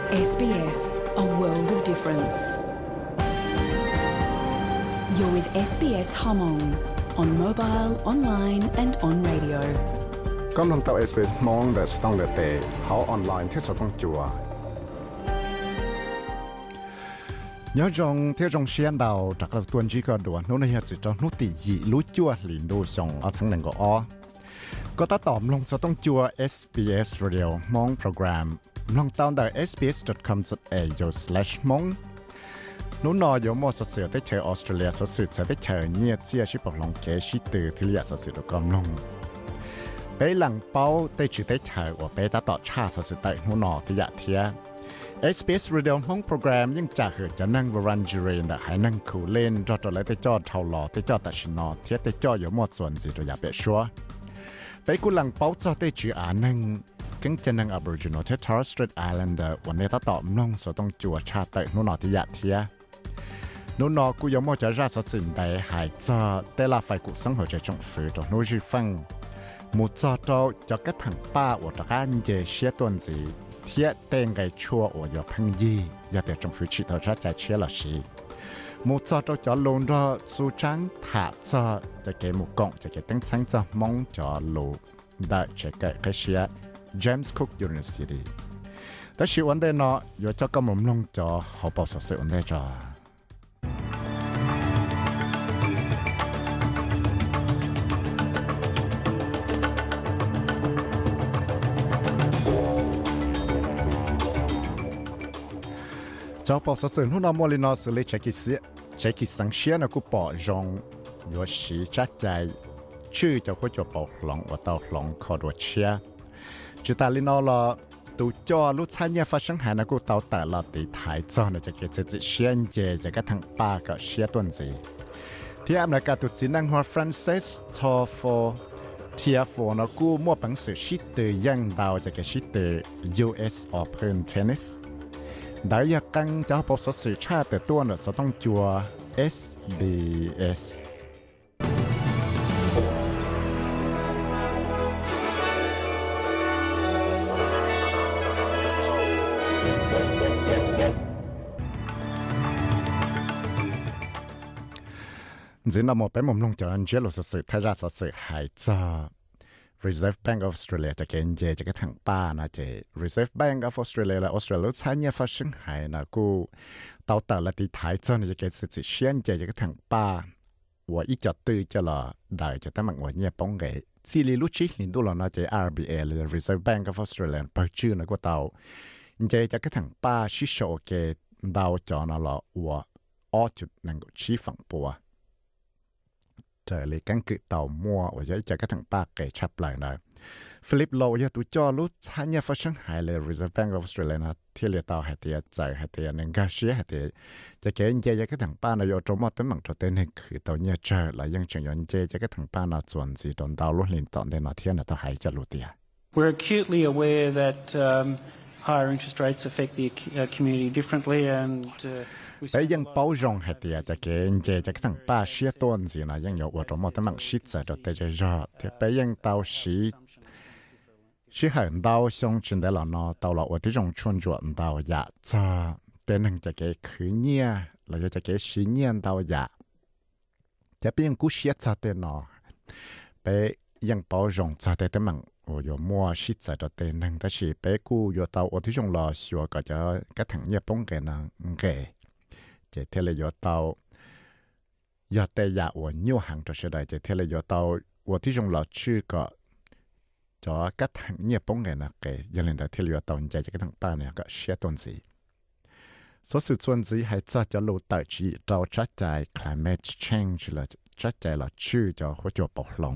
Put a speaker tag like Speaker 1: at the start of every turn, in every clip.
Speaker 1: SBS, a world of difference. You're with SBS Hmong on mobile, online and on radio.
Speaker 2: กำลังต่อ SBS มองแต่สต้องเลือเตะเขาออนไลน์ที่สต้องจัวnhớ rằng theo trong xuyên đầu đặc là tuần chỉ có đùa nó này chỉ cho nút tỷ dị lúa chua liền đồ xong ở sáng này có ta tóm lòng sẽต้องchua SBS Radio mong program lòng tao tại sbs.com.au/mong nó nói有麼實事在去 Australia 實事在去你只係不lòng嘅事對ที่實事都咁lòng俾人包對住在去我俾他ต่อชา實事對nó nóiที่อยากเทียSBS Radio ห้องโปรแกรมยังจะเหจะนั่งวรันจูเรนแต่ให้นั่งคูเล่นจอตัวเลยแต่จอเท่าหล่อแต่จอแต่ชินอเทียแต่จออยู่หมดส่วนสิตัวอยากเปียชัวไปกูหลังเป้าจอแต่จือนั่งกังจะนั่ง Aboriginal ที่ Torres Strait Islander วันนี้ถ้าตอบน้องสต้องจัวชาตินู่นนอที่อยากเทียนู่นนอกูยังหมดจะราชสินใดหายจอแต่ละไฟกูสังหัวใจจงฝืนตัวนู้จีฟังหมู่จอโตจะกระทั่งป้าว่าจะการเจเชียต้นสีเทียเต็งไก่ชัวโอยพังยี่ยาแต่จงฝืนชิดเราใจเชียละสีหมู่จอโตจะลงรอสู้จังถาจอจะเกหมู่กงจะเกตั้งสังจะมองจอลูได้จะเกิดเชียJames Cook University แต่ชีวันเดนออยู่เจ้าก็มุมลงจอเขาบอกสักวันเดจอเจ้าปอสสื่อหุ่นอมอลินอสเลเชกิสังเชียนะกูปอจงอยู่สีจัดใจชื่อเจ้าก็จะปอกหลงว่าเตาหลงคอดวเชียจุดตาลินอลตูจอลูกชายเนี่ยฟ้าช่างหานะกูเตาแต่ละตีถ่ายจอนะจะเกิดจะเชียนเจจะกระทั่งป้าก็เชียต้นสีที่อเมริกาตุสินังหัวฟรานซิสทอฟอเทียฟอนะกูมั่วปังสือชิตเตยังดาวจะเกิดชิตเต US Open Tennisได้อยากกังจะพบสื่อชาติแต่ตัวเนี่ยจะต้องจัว SBS giờ nào một bé mồm lông cho anh chế lộ sự thay ra sự hại cho Reserve Bank of Australiaจะเกินเจจะกระทั่งป้านะเจ Reserve Bank of Australia และ Australia ใช้เนี่ยฟ้าซึ่งหายนะกูเต่าแต่ละตีท้ายเจ้าเนี่ยจะเกิดสิเชียนเจจะกระทั่งป้าว่าอีจัดตื้อจะละได้จะตั้งมันว่าเนี่ยป้องไงซีรีลุชิลินดูแล้วนะเจ RBA หรือ Reserve Bank of Australia เปิดชื่อนะกูเต่าเจจะกระทั่งป้าชิโชเกดาวจอนะละว่าอ้อจุดนั่งกูชี้ฝั่งปัวเจอเลยกันคือเต่ามัวว่าจะกระทั่งป้าเกยชับไหลนะฟิลิปโลยตัวจอรู้ใช้เนี่ยฟ้าช่างหายเลย Reserve Bank of Australia นะที่เรียกเต่าหายเตียใจหายเตียนึงก็เสียหายเตียจะเกยเจจะกระทั่งป้านะโยโจมตั้งหมั่งตัวเต้นให้คือเต่าเนี่ยเจอแล้วยังจังยอนเจจะกระทั่งป้านะส่วนสีตอนดาวลุ่นลินตอนเดนเทียนะตัวหายจะรู้เตีย
Speaker 3: We're acutely aware that higher interest rates affect the community differently and
Speaker 2: ไปยังเป้าจงให้เตียจะเกณฑ์เจจะตั้งป้าเชียต้นสินะยังอยู่ว่าจะมอตั้งมังชิดจะตัวเตจะรอดที่ไปยังเตาชีหันเตาชงจินได้หรอเนาะเตาเราว่าที่จงชวนจวนเตาอยากจะแต่หนึ่งจะเกคืนเนี่ยเราจะเกชีเนี่ยเตาอยากจะไปยังกู้เชียจะเตเนาะไปยังเป้าจงจะเตตั้งมังโอ้ยมัวชิดจะตัวเตหนึ่งแต่ชีไปกู้อยู่เตาว่าที่จงรอชัวก็จะกระถังเนี่ยป้องกันนะเกเจเทเลยยอเตายอแต่ยาอวนนิ้วหางตัวเสด็จเจเทเลยยอเตาว่าที่จงหล่อชื่อก็จอกระทั่งเนี่ยป้องกันนะเกยันเล่นแต่เทเลยยอเตาใจจะกระทั่งป้าเนี่ยก็เชียต้นสีสุดส่วนสีให้จะรู้ตัดจีเราชัดใจ climate change เลยชัดใจเราชื่อจะหัวจปกลง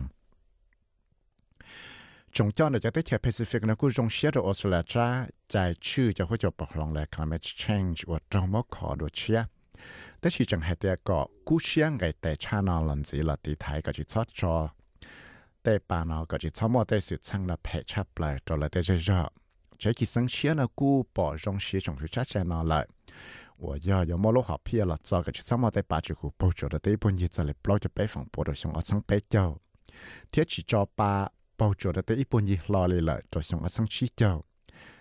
Speaker 2: จงจ้าเนี่ยจะได้เทียบแปซิฟิกนะกูจงเชียร์ออสเตรเลียจ้าใจชื่อจะหัวจปกลงเลย climate change ว่าจงมาขอดูเชียแต่ชีจังให้เตียก็กูเชียงไงแต่ชาณาลันสีละตีไทยก็จะชดจอแต่ปานเอาก็จะชอบมาแต่สุดช่างละเพชชับเลยตัวละแต่จะรอใช้กิสังเชียนะกูปอจงเชียจงชุดชัดเจนเลย我要有么路好偏了，这个就什么在把这户包着的这本日子里，包着北方包着上我上北郊，天气早八包着的这一本日落来了，就上我上西郊，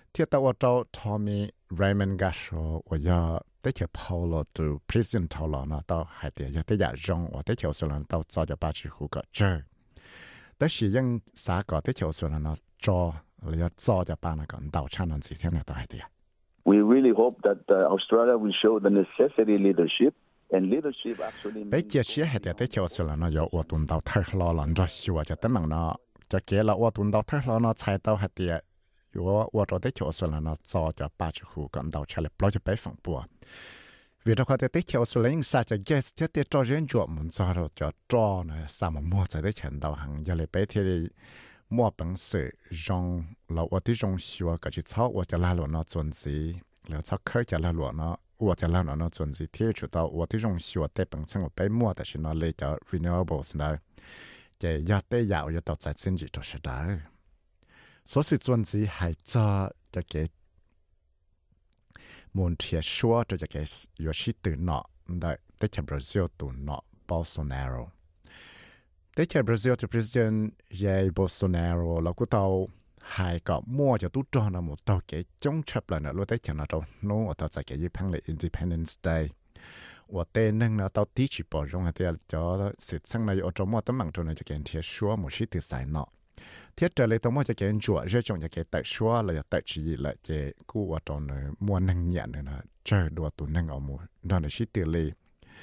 Speaker 2: thiết tàu trâu Tommy Raymond Gasho và giờ tới chiều Paulo từ prison tàu lò nó tàu hai tiền giờ tới giờ rong và tới chiều xuân tàu cho ba chỉ khu cỡ chơi tới sử dụng xã có tới chiều xuân nó cho là cho ba nó còn tàu chăn làm gì thế này tàu hai tiền.
Speaker 4: We really hope that Australia will show the necessary leadership.
Speaker 2: Đấy chia sẻ hệ tới chiều xuân là nó có ở tuần tàu thay lo lần cho xíu cho tấm bằng nó cho kế là ở tuần tàu thay lo nó chạy tàu hai tiền. Yo ở đó tới chiều xuân là nó cho ba chỉ khu còn tàu chạy lại bao cho bé phẳng bùa. Vì đó có tới chiều xuân là những sao cho guest cho tới cho riêng chuột muốn cho rồi cho này sao mà mua cho tới chân tàu hàng giờ lại bé thì mua bằng sự rong là ở tới rong xíu cái chỉ sau ở cho la luôn nó chuẩn gìแล้วชอบเคยจะละหลวงเนาะว่าจะละเนาะส่วนสิที่ชุดเอาว่าที่รงชัวแต่เป็นสังไปมั่วแต่ฉันเลยจะ renewables นะจะยอดได้ยาวจะต่อใจสิ้นจิตตัวเสด็จ所以ส่วนสิให้จะเกิดมุนเทียชัวจะเกิดอยู่ที่ตื่นเนาะได้แต่จะบราซิลตื่นเนาะ Bolsonaro แต่จะบราซิลจะ president ยัย Bolsonaro แล้วก็ต่อhai có mua cho tú cho nó một tàu cái chống chấp lại nó lúc tới cho nó đâu nó ở tàu chạy cái gì phăng lại Independence Day và tên nâng nó tàu tí chỉ bỏ trong cái cho sự sang này ở trong mua tấm bằng trong này cho cái thiệt xóa một số từ sai nọ thiết trở lại tàu mua cho cái chuột rồi trong cái tại xóa là tại chỉ là cái cú ở trong này mua nâng nhẹ nữa là chơi đùa tụ nâng ở một đó là số từ lì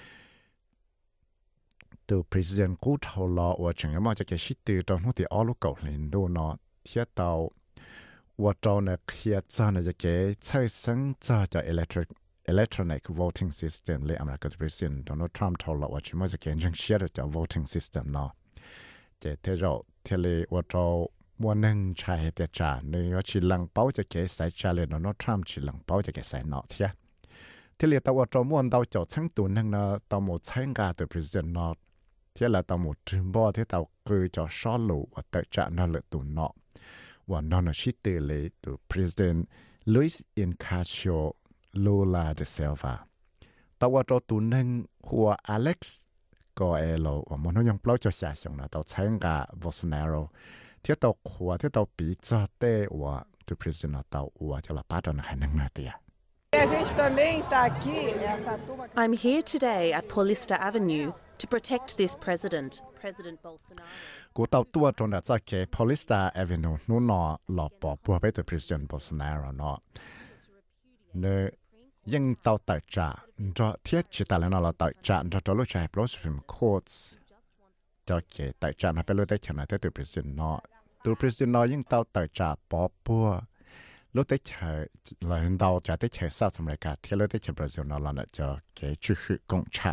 Speaker 2: từ president cũ thầu lọ và chẳng có mua cho cái số từ trong nó thì ở lúc cầu lên đô nó thiết tàu và trong này thiết cho này cái chơi sáng cho electronic voting system lấy American president Donald Trump thâu lọ và chỉ mới cái những share cho voting system nó cái thế rồi thế là và trong muốn nâng trái để trả nếu chỉ lăng bảo cho cái sai trả lời Donald Trump chỉ lăng bảo cho cái sai nọ thế là tàu và trong muốn tàu cho sáng tu nâng nó tàu một sáng cả từ president nó thế là tàu một trường bao thế tàu cứ cho số lụ và tự trả nó lợi tu nọ và nó là shit từ president Luis Inacio Lula da Silva. Tàu cho tụ nâng của Alex Coelho và một nhóm bao cho xã hội là tàu sáng cả Bolsonaro. Thiết tàu của thiết tàu bị cho tê và từ president tàu và cho là bắt đầu hành năng này tiệt.
Speaker 5: I'm here today at Paulista Avenue to protect this president, President Bolsonaro.
Speaker 2: Cú tàu tua trong đã cho cái Paulista Avenue nó lọp bỏ bùa với President Bolsonaro nó. Nơi nhưng tàu tại trả cho thiết chỉ tại là nó là tại trả cho lúc chạy pro Supreme Court cho cái tại trả nó phải lưu tới chẳng là tới từ President nó. Từ President nó nhưng tàu tại trả bỏ bùa lúc tới chạy là hiện tàu trả tới chạy South America thì lúc tới chạy Brazil nó là cho cái chủ sự công trả.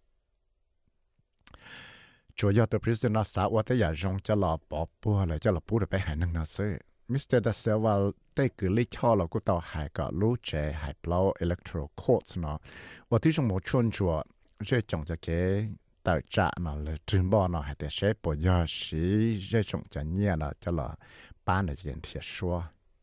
Speaker 2: Chủ yếu từ president nó xã hội tới giờ rong cho là bỏ bùa lại cho là bùa được bé hải năng nó sẽ Mr. Da Silva tới cử lý cho là của tàu hải cả lũ trẻ hải plau electoral courts nó và tí trong một chuyên chùa rồi trồng cho cái tàu trả nó là trường bò nó hải để sẽ bỏ giờ sĩ rồi trồng cho nhẹ nó cho là bán được tiền thiệt xua.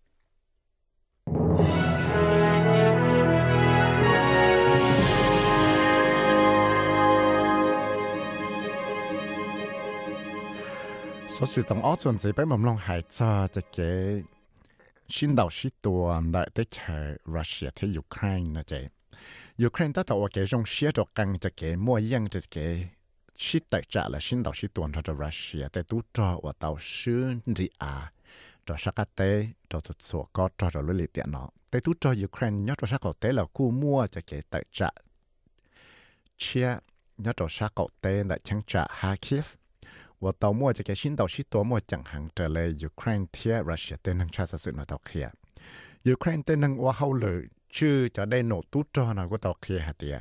Speaker 2: Số sự tổng áo chuẩn gì bé mầm long hải cho cái xin đầu sĩ tuần đại tới chơi Russia tới Ukraine nè chị Ukraine đã tạo cái trong xe đồ căng cho cái mua yang cho cái sĩ đại trả là xin đầu sĩ tuần cho Russia tới tú cho và tàu sứ đi cho sát cái tế cho tụt số có cho lưỡi liệt tiện nó tới tú cho Ukraine nhớ cho sát cậu tế là cu mua cho cái đại trả chia nhớ cho sát cậu tế là chẳng trả Kharkiv và tàu mua cho cái xin tàu sĩ tổ mua chẳng hạn trở lại Ukraine theo Russia tên năng tra sự nó tàu kia Ukraine tên năng qua hậu lử chưa cho đây nổ tú cho nó của tàu kia hạt địa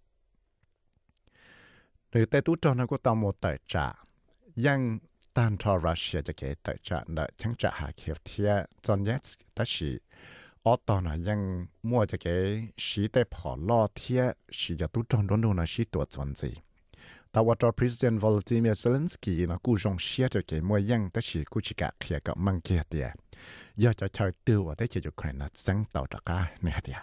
Speaker 2: người tên tú cho nó của tàu một tài trả yang tan cho Russia cho cái tài trả là chẳng trả hạ kiếp theo Donetsk ta chỉ ở tàu nó yang mua cho cái sĩ tế bỏ lo theo sĩ cho tú cho nó nó sĩ tổ chuẩn gì tàu cho President Volodymyr Zelensky nó cú rong xia cho cái mua yang ta chỉ cú chỉ cả kia cả mang kia địa giờ cho chơi tiêu ở đây chỉ Ukraine sáng tàu cho cả này địa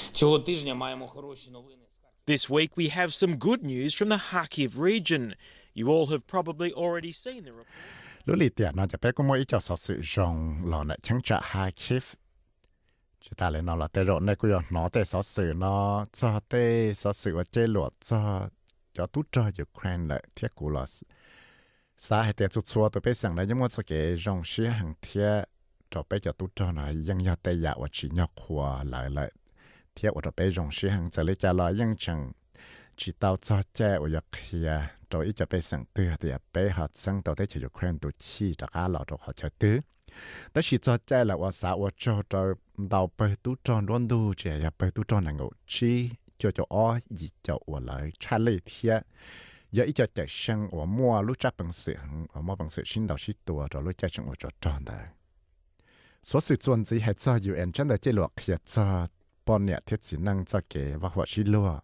Speaker 6: This week we have some good news from the Kharkiv region. You all have probably already seen the report.
Speaker 2: Lúc này tiền nóจะไปก็ไม่จะสอดสื่อรองหล่อเนี่ยช่างจะKharkiv chỉ ta lại nói là tê rồi này cũng nó tê xóa sự nó cho tê xóa sự và chế luật cho tút cho Ukraine lại thiết của là xã hay tê chút xua tôi biết rằng là những món cái dòng xí hàng thiết cho bé cho tút cho nàyยัง要tê dạ và chỉ nhọc hòa lại thiết và cho bé dòng xí hàngจะเลยจะรอยังchẳng chỉ tao cho trẻ và kia rồi ít cho bé sang tư thì bé họ sang tao tới cho Ukraine tụi chi cho cá lọ cho họ cho tư đó chỉ cho trẻ là và xã và cho tao bé tụi cho luôn đủ trẻ ya bé tụi cho này ngộ chi cho ó gì cho và lại trả lời thiệt giờ ít cho trẻ sang và mua lúc chắc bằng sự và mua bằng sự xin đầu xin tua rồi lúc chắc chẳng cho tròn đấy số sự chuẩn gì hay cho UN chân là chế luật thiệt cho bọn nhẹ thiết chỉ năng cho kế và họ xin lúa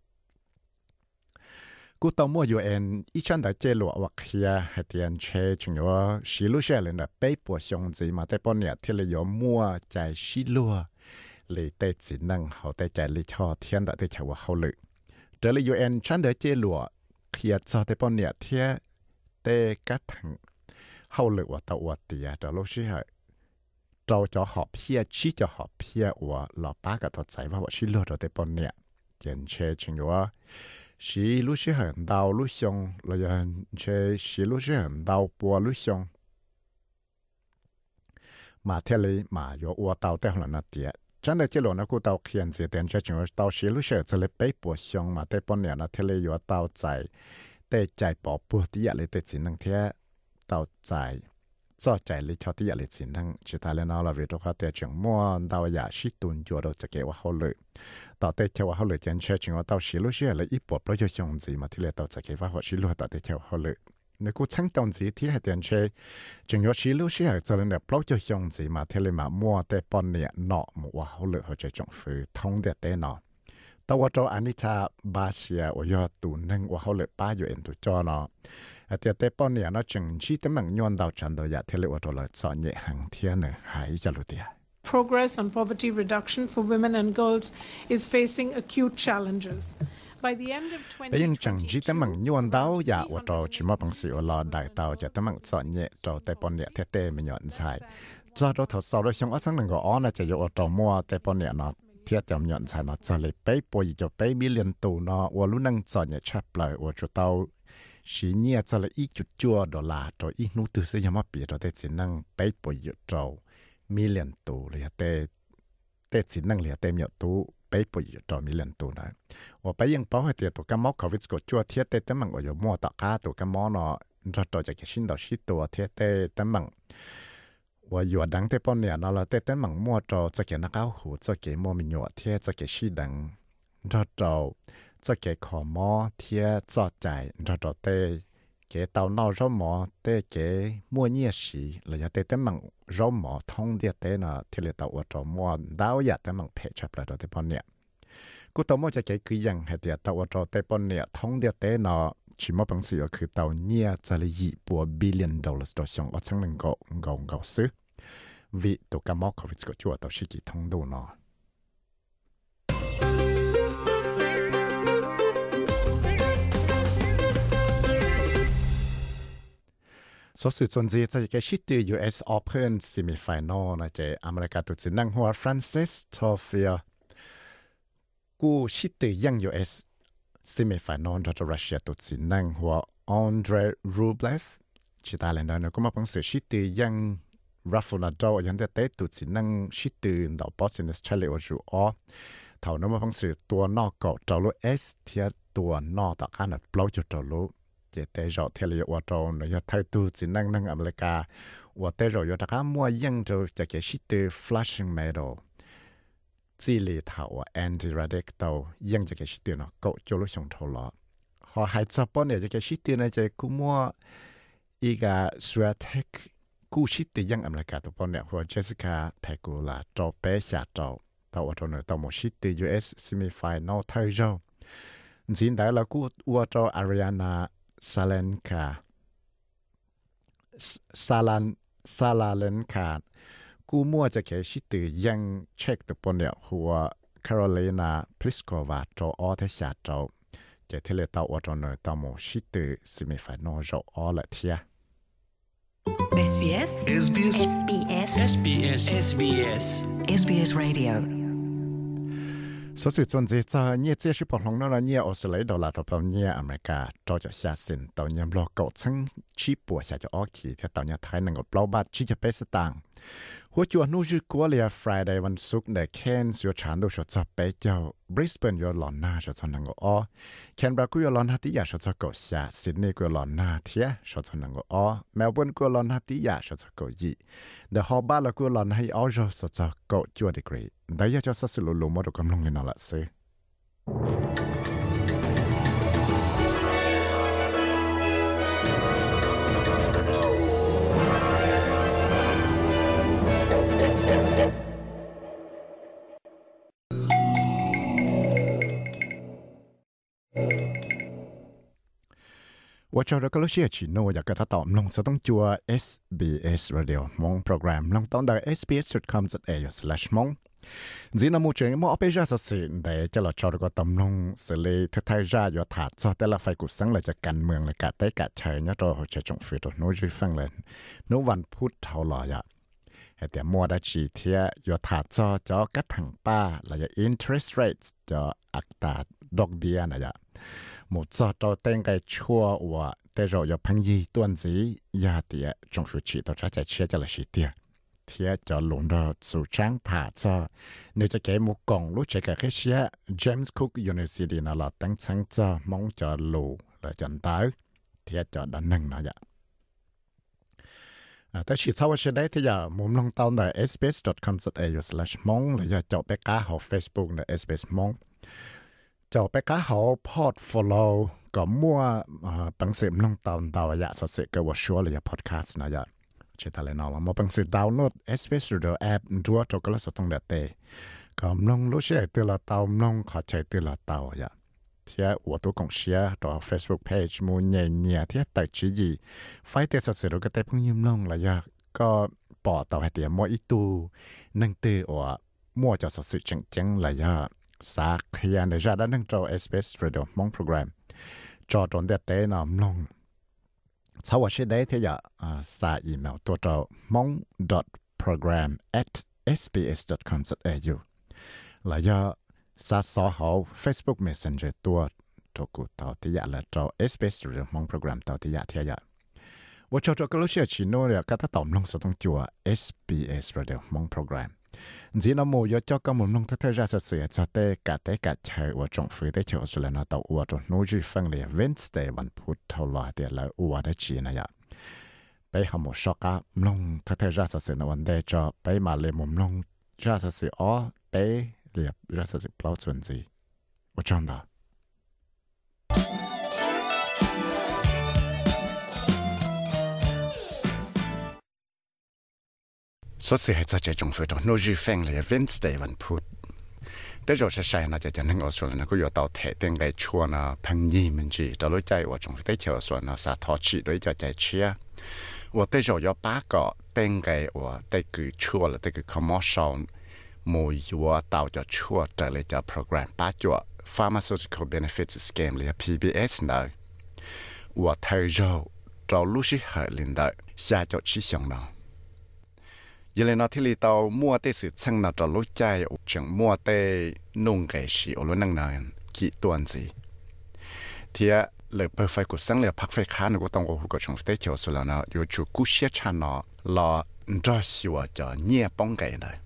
Speaker 2: cú tàu mua UN ít chân đã chế luật hoặc kia hay tiền chế chúng nó xí lúa xe lên là bế bộ xong gì mà tại bọn nhẹ thiết là có mua chạy xí lúa lấy tệ chỉ năng họ tệ chạy lấy cho thiên đã tệ chạy vào hậu lực trở lại UN chân đã chế luật kia cho tại bọn nhẹ thiết tệ các thằng hậu lực và tàu và tiền trở lúc xí hệ cho họ phía chỉ cho họ phía và lọ bá cái thuật giải và họ xin lỗi rồi để bọn nè kiến chế chúng nó xí lúc xí hận đau lúc xong rồi chế xí lúc xí hận đau bùa lúc xong mà theo lý mà có ua đau tới là nó tiệt chân đấy chế lộ nó cũng đau khiên gì đến cho chúng nó đau xí lúc xí cho lấy bế bùa xong mà để bọn nè nó theo lý có đau giải để giải bỏ bùa tiệt lấy để chỉ năng theo đau giải cho chạy lấy cho tiệt lấy chỉ năng chỉ ta lên nó là vì tôi có thể chẳng mua đào giả sĩ tuần chùa đâu cho kế hoạch hậu lệ tạo tế theo hậu lệ chân chơi chúng tao xí lúc xí là ít bộ cho dùng gì mà thì là tao cho kế hoạch xí lúc tạo tế theo hậu lệ nếu cô chẳng đồng gì thì hay tiền chơi chúng nó xí lúc xí là cho nên là cho dùng gì mà thì là mà mua tế bọn nè nọ một hậu lệ họ chơi trong phứ thông để tế nọ taoว่า Anita Basia 我要读能我好了8月度做呢แต่แต่ป้อนเนี่ยnó chừng chỉ tấm bằng nhon đào tràn đào dạ thế liệu rồi cho nhẹ hàng thiên này hãy cho lụt
Speaker 7: Progress on poverty reduction for women and girls is facing acute challenges. By the end of 2022,
Speaker 2: nhưng chẳng chỉ tấm bằng nhon đào dạ rồi chỉ mất bằng sự lo đại tàu cho tấm bằng cho nhẹ rồi tạiป้อนเนี่ยthế mình nhọn xài do đó thầu sau đó xong ở sáng mình gọi là chỉ dụ rồi mua tạiป้อนเนี่ยnó thiết chậm nhận sai nó cho lấy bấy bồi cho bấy million tù nó và lúc năng cho nhẹ chắp lại và cho tao xí nhẹ cho lấy ít chút chua đô la cho ít nút từ xưa mà bị rồi để chỉ năng bấy bồi cho million tù là để chỉ năng là để nhiều tù bấy bồi cho million tù này và bấyยังbảoให้เตียตัวกับหมอเขาวิสก็จั่วเทียแต่มันก็อยู่มั่วตะก้าตัวกับหมอเนาะเราตัวจะชิ้นต่อชิ้นตัวเทียแต่มัน我有当在半年了，在等忙摸着这个那个湖，这个莫名有天这个是等，着这个考摸天这在，着在个到闹热摸，在个摸热时，了要在等忙热摸通的在那，天里到我着摸到呀，等忙配出来在半年。กูตัวมั่วจะเกี่ยยังให้เดียตัวเราแต่ปนเนี่ยท้องเดียแต่เนาะชิมว่าบางสิ่งก็คือตัวเนี่ยจะเลยยี่ปัวบิลเลียนดอลลาร์ต่อช่องว่าทั้งหนึ่งก็ซื้อวิตัวกำมอกเขาวิสก็ชัวตัวชิกิท้องดูเนาะส่วนสุดส่วนจีจะเกี่ยชิด US Open Semifinal นะเจอเมริกาตัวจีนังหัวฟรานซิสโทเฟียกูชิดยัง US Semifinal จากรัสเซียตัวจีนังหัวอันเดรรูเบลฟชิดอะไรนั่นก็มาพังเสียชิดยังราฟานาโดยังได้เตะตัวจีนังชิดดาวบอสเนสเชลเลอจูอ๋อเท่านั้นมาพังเสียตัวนอกเก่าจอลูเอสเทียตัวนอกตะการนัดเปล่าจุดจอลูเจเตจอเทเลว่าจอเนียไทยตัวจีนังนั่งอเมริกาว่าเตจอยตะการมัวยังจะเกี่ยชิด flashing medalจีลีเท่าแอนดี้ราเด็กเท่ายังจะเกี่ยชิดเนาะก็จะรู้ชงทอลพอหายจับปอนเนี่ยจะเกี่ยชิดในใจกูมัวอีกาสวีเทคกูชิดยังอเมริกาตัวปอนเนี่ยหัวเจสสิก้าเพกูลาจอเป้ชาจอตัวว่าจอเนี่ยตัวหมดชิด US Semifinal ไทยจอจริงได้แล้วกูว่าจออาริอานาซาเลนคาซาลาเลนคากูมั่วจะเกี่ยชิดยังเช็คตัวปนเนี่ยหัวแคโรไลนาพลิสโกวาจออเทชาจอจะเทเลตัวว่าจอเนี่ยตัวหมดชิด Semifinal จออละเทีย
Speaker 8: SBS SBS SBS SBS SBS SBS Radio
Speaker 2: số sự chọn gì cho nhiều chia sẻ bằng lòng nó là nhiều Australia đô la tàu nhiều America cho xa xin tàu nhầm lo cậu chân chỉ bùa xa cho Australia theo tàu nhà Thái năng够bao bát chỉ cho bé tangหัวจวนนู้จืกัวเลีย Friday วันศุกร์ในแคนส์อยู่ฉันดูชดจะไปเจ้า Brisbane อยู่หลอนหน้าชดจะนังก็แคนเบรากูอยู่หลอนหน้าที่อยากชดจะก็ชาซิดนีย์กูหลอนหน้าเทียชดจะนังก็เมลเบิร์นกูหลอนหน้าที่อยากชดจะก็ยี่เดอะฮอบาร์กูหลอนให้ออชดจะก็จัวดีกรีได้ยาจะสักสิลุลุมาดูกำลังเลยนั่นแหละสิว่าจะเราก็รู้เชื่อชิโนอยากกระทำลงจะต้องจัว SBS Radio มองโปรแกรมลงต้องได้ sbs.com.au/ มองจีน่ามูเจงมอเอาไปจ่าสิ่งใดจะเราจะเราก็ตำลงสิเลยที่ไทยจ่าอยู่ถาดจะแต่ละไฟกุศลเลยจะกันเมืองเลยกะเตะกะเฉยเนี่ยเราจะจงฟิตโน้ยฟังเลยโนวันพุธเท่าไหร่อะแต่มัวได้ชีเทียอยู่ถาดจะกัดถังป้าเลย interest rates จะอัตราดอกเบี้ยนะจ๊ะหมดจอดเต็งไก่ชัวว่าแต่เราอย่าพังยีตัวนสียาเตียจงสุชีตัวจะเชื่อจะละชีเตียเทียจะหลงเราสู่ช้างผ่าจอเนื้อจะแก่หมูกล่องรู้ใจกับแค่เชื่อ James Cook University นั่นแหละตั้งช้างจอมองจะหลูและจันตายเทียจะดันหนึ่งนะจ๊ะแต่ชีทว่าจะได้ที่จะมุมลงตอนใน sbs.com.au/mong หรือจะเจาะไปก้าหอ Facebook ใน SBS มองเจ้าไปก้าหอพอร์ตโฟลโว์ก็มั่วปังสืบลงตอนดาวอยากสักก็ว่าชัวร์เลยพอดแคสต์นะจ๊ะเชื่อทะเลนอว่ามั่วปังสืบดาวน์โหลด SBS Radio App ดัวจก็แล้วสุดตรงเด็ดเตะก็ลงรู้เชื่อตัวละเตาลงขอใจตัวละเตาอย่าเทียวัวตัวกงเชียต่อ Facebook Page มูเนียเทียแต่ชี้ยีไฟเตะสักเสร็จก็เตะพุ่งยิ้มลงเลยก็ปอต่อให้เตียมั่วอีตูนั่งเตะว่ามั่วจะสักสิ่งจังเลยสักเฮียนจะได้นั่งจอ SBS Radio มองโปรแกรมจอตอนเด็ดเตะนำลงถ้าว่าใช้ได้ที่จะสาอีเมลตัวจอมอง .program@sbs.com.au แล้วสาสอเขา Facebook Messenger ตัวกูต่อที่อยากและจอ SBS Radio มองโปรแกรมต่อที่อยากที่อยากว่าจอก็รู้เชื่อชิโน่เนี่ยก็ถ้าตอบลงสุดต้องจัว SBS Radio มองโปรแกรมจีน่าโมยอก็มุนลงเธอจะเสียจะเตะกะเฉยว่าจงฟื้นได้เฉยสุดแล้วนะต่อว่าจงนู้จีฟังเลย Wednesday วันพุธเท่าไหร่เดี๋ยวแล้วว่าได้จีนะยะไปหาหมอช็อกลงเธอจะเสียในวันเดย์จะไปมาเลยมุมลงจะเสียไปเรียบจะเสียเปล่าส่วนจีว่าจงได้สุดท้ายจะจงฟื้นโน้จีฟังเลย Wednesday วันพุธแต่เราใช้น่าจะนั่งออสเตรเลียก็อยู่ต่อเทเต็งไก่ชัวนะพังยี่มันจีแต่รู้ใจว่าจงได้เชื่อส่วนนะสาทอชีด้วยจะใจเชื่อว่าแต่เรา要八个เต็งไก่ว่าแต่คือชัวแล้วแต่คือ commercial มวยว่าต่อจะชัวแต่เลยจะโปรแกรมป้าจัว pharmaceutical benefits scheme เลย PBS นะว่าเธอเรารู้สิเหตุลินได้下จะชี้ช่องนะยังเลยนะที่เราต่อมัวเตสืบช่างน่าจะรู้ใจจังมัวเตนุ่งไก่สีโอล้นั่งนานกี่ตัวสิเทียเลยเปิดไฟกุศลเลยพักไฟค้านก็ต้องโอ้โหก็ชงเตเขียวสุดแล้วนะอยู่จุกุเชียชันนะรอจะสิว่าจะเนี่ยป้องไก่เลย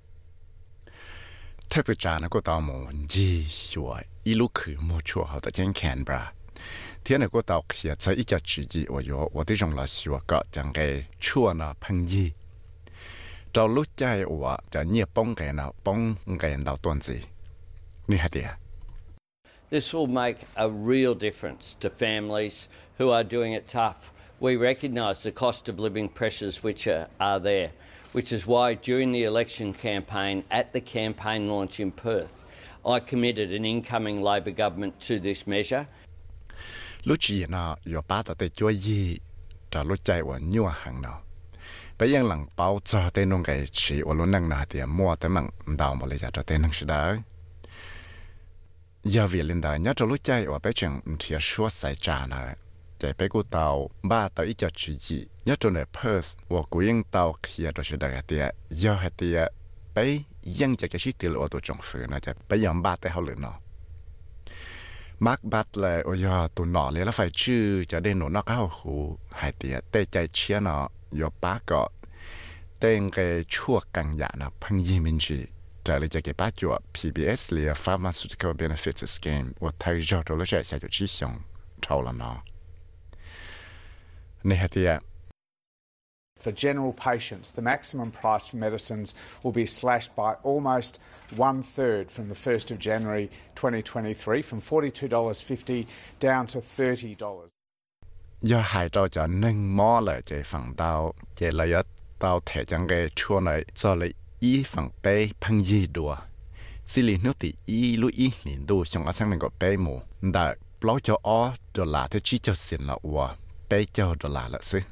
Speaker 2: เทพจานะก็ต่อหมอนยี่ชัวอีลูกคือมัวชัวเขาแต่เจนแคนบราเทียนก็ต่อเขียนใช้อีจะจีจีว่าอยู่ว่าที่จงเราสิว่าก็จังไก่ชัวนะพังยี่เรารู้ใจว่าจะเนี่ยป้องกันเราป้องกันเราตัวสินี่ฮะเดีย
Speaker 9: This will make a real difference to families who are doing it tough. We recognise the cost of living pressures which are there, which is why during the election campaign at the campaign launch in Perth, I committed an incoming Labor government to this measure.
Speaker 2: รู้จีนะอยู่ป้าแต่ช่วยยี่จะรู้ใจว่ายั่วหังเนาะไปยังหลังเป้าจะเต้นงไก่ชีว่าลุ้นนั่งนาเดียมัวแต่มันดาวมาเลยจะเต้นนั่งสิได้ยาวิลินได้เนี่ยจะรู้ใจว่าไปจังเทียชัวใส่จานะ chạy bé của tàu ba tàu ít cho chỉ gì nhớ trong này Perth và của những tàu kia đó sẽ đại tiệt do hạt tiệt béยังจะคิดถึงว่าตัวจงฝืนนะจะไปยอมบาดแต่เขาเลยเนาะมักบาดเลยโอ้ยตัวหนอเลยแล้วไฟชื่อจะได้หนูนอกเข้าหูหายเตียแต่ใจเชียเนาะยอป้าก็เต้งเกชั่วกังยานะพังยีมินจีจะเลยจะเก็บป้าจวบ PBS เลย Pharmaceutical Benefits Scheme ว่าไทยจอดแล้วจะใช้จุดชี้ชงเท่าละเนาะในหายเตีย
Speaker 10: For general patients, the maximum price for medicines will be slashed by almost 1/3 from the 1st of January 2023, from $42.50 down to $30.
Speaker 2: ยอหายเราจะนึ่งหม้อเลยจะฝั่งดาวจะระยะดาวแถจังเกชัวหน่อยจะเลยอีฝั่งเป้พังยีดัวสิลินุติอีลุอีหลินดูชงอาสังหนึ่งก็เป้หมูแต่ปล่อยจะอ้อดอลลาร์ที่ชี้จะเสียนละวัวเป้เจ้าดอลลาร์ละสิ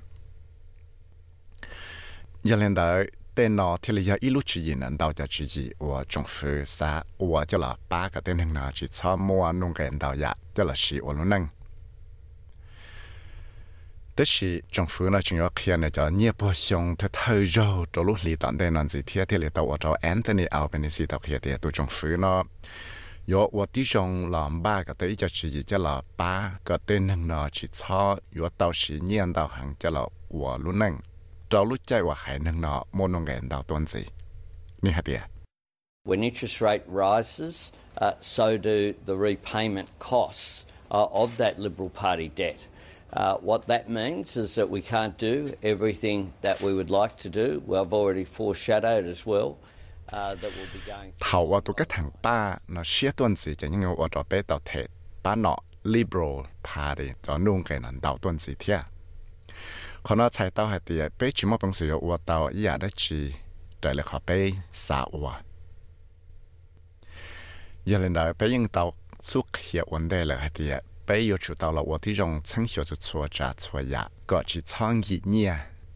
Speaker 2: ยาเลนดาเต้นนอที่เลยอีลุจีนันดาวจะจีจีว่าจงฟื้นซาว่าจะละป้ากับเต้นหนึ่งนาจีชอบมัวนุ่งกันดาวยาจะละชีว่าลุนังแต่ชีจงฟื้นนะจึง要看呢จะเนี่ยพอชงเธอเธอเราตัวลุลีตอนเต้นนั่นสิเทียที่เลยตัวเราแอนโทนีเอาเป็นสิตัวเฮียเดียตัวจงฟื้นเนาะยอว่าที่จงลำบ้ากับเต้จะจีจีจะละป้ากับเต้นหนึ่งนาจีชอบยอตัวชีเนี่ยดาวหังจะละว่าลุนังเรารู้ใจว่าหายนังเนาะโมนงเงินดาวต้นสินี่ฮะเดีย
Speaker 9: When interest rate rises, so do the repayment costs of that Liberal Party debt. What that means is that we can't do everything that we would like to do. Well, I've already foreshadowed as well that we'll be going through.
Speaker 2: เขาว่าตัวก็ถังป้าเนาะเชียต้นสิจะยังว่าจะไปต่อเทศป้าเนาะ Liberal Party จะนุ่งเงินดาวต้นสิเทียคนเราใช้เตาหายเตียไปชิมว่าเป็นสิ่งว่าเตาอยากได้จีแต่เลยขอไปสาวว่าอย่าเล่นได้ไปยังเตาสุขเหี่ยววันได้เลยหายเตียไปอยู่จุดเตาเราว่าที่รงชั้นเหี่ยวจุดชัวจ่าชัวยาก็จีช่างยี่เนี่ย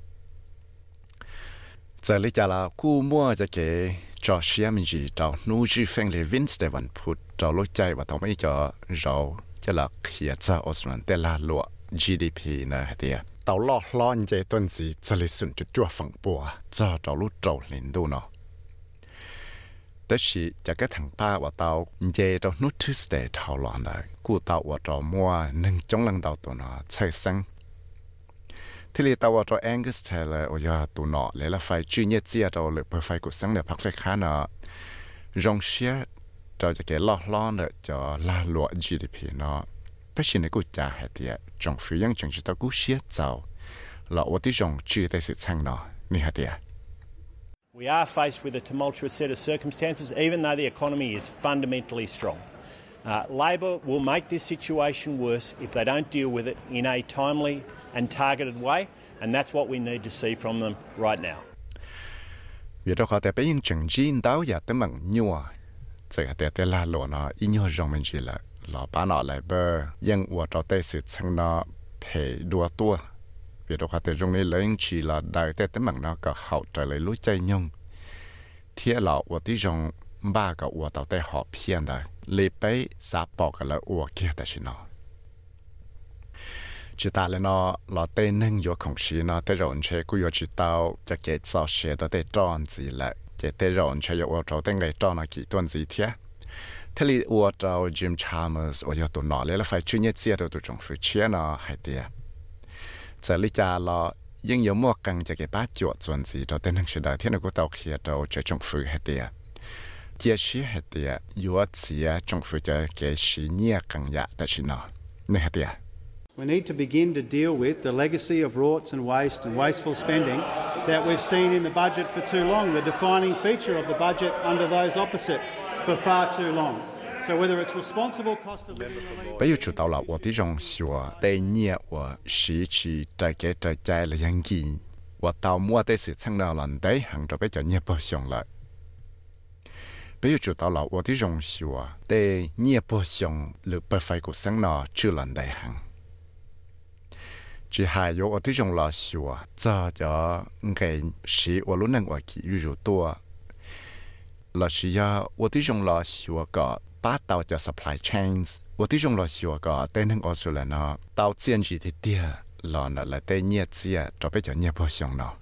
Speaker 2: จะเลยจะเรากู้มั่วจะเก๋จอเชียมิจีเตานูจีเฟงเลวินส์ในวันพุธเตารู้ใจว่าต้องไม่จะเราจะละเขียจะออสเตรเลียแต่ละลัว GDP นะหายเตียเต่าล่อล้อนใจต้นสีจะเลยสุนจุดจั่วฝั่งปัวจะเต่าลู่เต่าลินดูเนาะแต่ชีจะก็ถังป้าว่าเต่าเจเต่านุชสเตย์เท่าหลอนเลยกูเต่าว่าเต่ามัวหนึ่งจงลังเต่าตัวเนาะใช่ซังที่เลยเต่าว่าเต่าแองกัสเทเลโอ้ยตัวเนาะเลยละไฟจื้อเนี่ยเจียเต่าเลยเปิดไฟกุศลเดี๋ยวพักไฟค้าเนาะรงเชียเต่าจะเกล่อล้อนเลยจะล่าลัว GDP เนาะแต่สิ่งที่กูจะให้เดียจงฟื้นยังจึงจะต้องกูเสียเจ้าเราว่าที่จงชื่อได้สิช่างเนาะนี่ฮะเดีย
Speaker 11: We are faced with a tumultuous set of circumstances, even though the economy is fundamentally strong. Labor will make this situation worse if they don't deal with it in a timely and targeted way, and that's what we need to see from them right now.
Speaker 2: vì đó họแต่ไปยังจึงจีนดาวอยากแต่มันยัวจะแต่ละหลวเนาะอียัวจงมันจีละหล่อป้าเนาะเลยเบอร์ยังว่าเราได้สิช่างเนาะเพดัวตัวvì đó họแต่ตรงนี้เลยยังชีละได้แต่มันเนาะก็เข้าใจเลยรู้ใจยงเที่ยเราว่าที่จงบ้าก็ว่าเราได้หอบเพียงได้เลยไปสาปอกกันแล้วว่าเกี่ยแต่ชิเนาะจิตาเลยเนาะเราเต้นนึ่งอยู่ของชีเนาะแต่เราเชื่อกูอยู่จิตาจะเกิดสาวเชื่อตัวเต้จอนสิแหละจะแต่เราเชื่อว่าเราเต้นไงจอนกี่ตัวสิเที่ยที่ลีว่าเราจิมชาร์มส์ว่าตัวหนอเลยแล้วไฟชื่อเนี่ยเสียตัวจงฟื้นเชียเนาะให้เดียจะลิจาเรายัง有莫更จะเก็บป้าจวดส่วนสีเราเต้นทั้งเฉยที่เราก็เตาเขียเราจะจงฟื้นให้เดียเจียชีให้เดียยัวเสียจงฟื้นจะเกชีเนี่ยกังยะแต่ชินอนี่ให้เดีย
Speaker 12: We need to begin to deal with the legacy of rorts and waste and wasteful spending that we've seen in the budget for too long, the defining feature of the budget under those opposite for far too long. So whether it's responsible cost of living relief
Speaker 2: ไปอยู่จุด到了我的种说对你我时期在给在了样子我到末的是趁到人对行着被叫你不上了ไปอยู่จุด到了我的种说对你不上了不费个生了就人对行只还有我的种老说这叫给是我路能我给予多老是要我的种老说个把到จะ supply chains 我我对中了学个，但能我说了呢，到坚持的点，了呢来对日子啊，就比较日不上了。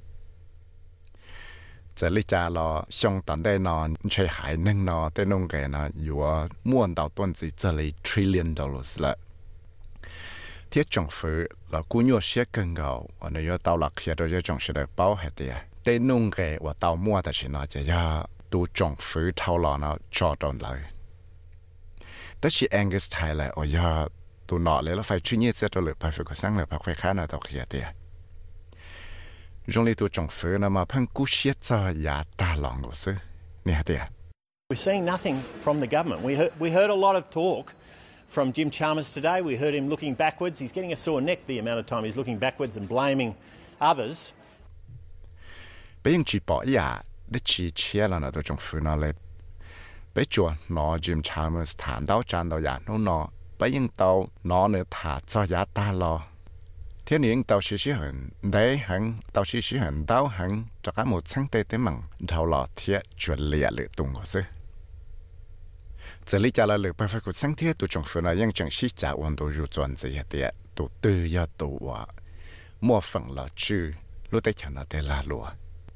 Speaker 2: 这里家了，上当的呢，吹海能呢，对弄个呢，有啊，摸到段子这里 $1 trillion了。thiết政府là cú nhua sẽ cần gạo, và nếu tàu là khi đó cho政府的包hết đi, để nông cái và tàu mua的是呢，就要都政府头了呢抓到来。但是 Angus 台来，我要都拿来了，phải chuyên nghiệp sẽ được phải có sáng là phải khá là tàu kia đi. Trong lý tụ政府呢mà phăng cú sẽ cho giá đa lòng của sự, nè đi.
Speaker 11: We're seeing nothing from the government. We heard a lot of talk from Jim Chalmers today. We heard him looking backwards. He's getting a sore neck the amount of time he's looking backwards and blaming others.
Speaker 2: Bây giờ chỉ bỏ nhà để chỉ chia là nó trong phủ nó lên. Bây giờ nó Jim Chalmers thản đau tràn đau nhà nó bây giờ tàu nó nữa thả cho giá ta lo. Thế nên tàu sĩ hẳn đấy hẳn tàu sĩ hẳn đau hẳn cho cả một sáng tê tế mặn thầu lọ thiệt chuẩn lịa lệ tung của sư. Giờ lý trả lời được phải có sáng thiết tụ trong phương là những chẳng sĩ trả ổn độ rủ chuẩn gì hết tiệt tụ tư ya tụ hòa mua phần là chữ lúc đấy chẳng là để là lúa.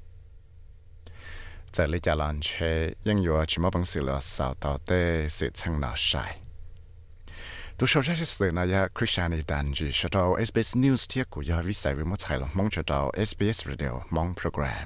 Speaker 2: Giờ lý trả lời chế những yếu chỉ mua bằng sự là sao tạo tế sự chẳng nào sai. Tụ sau ra sự này ya Christiani đàn chỉ cho tàu SBS News thiết của ya vi sai với một thái lòng mong cho tàu SBS Radio mong program.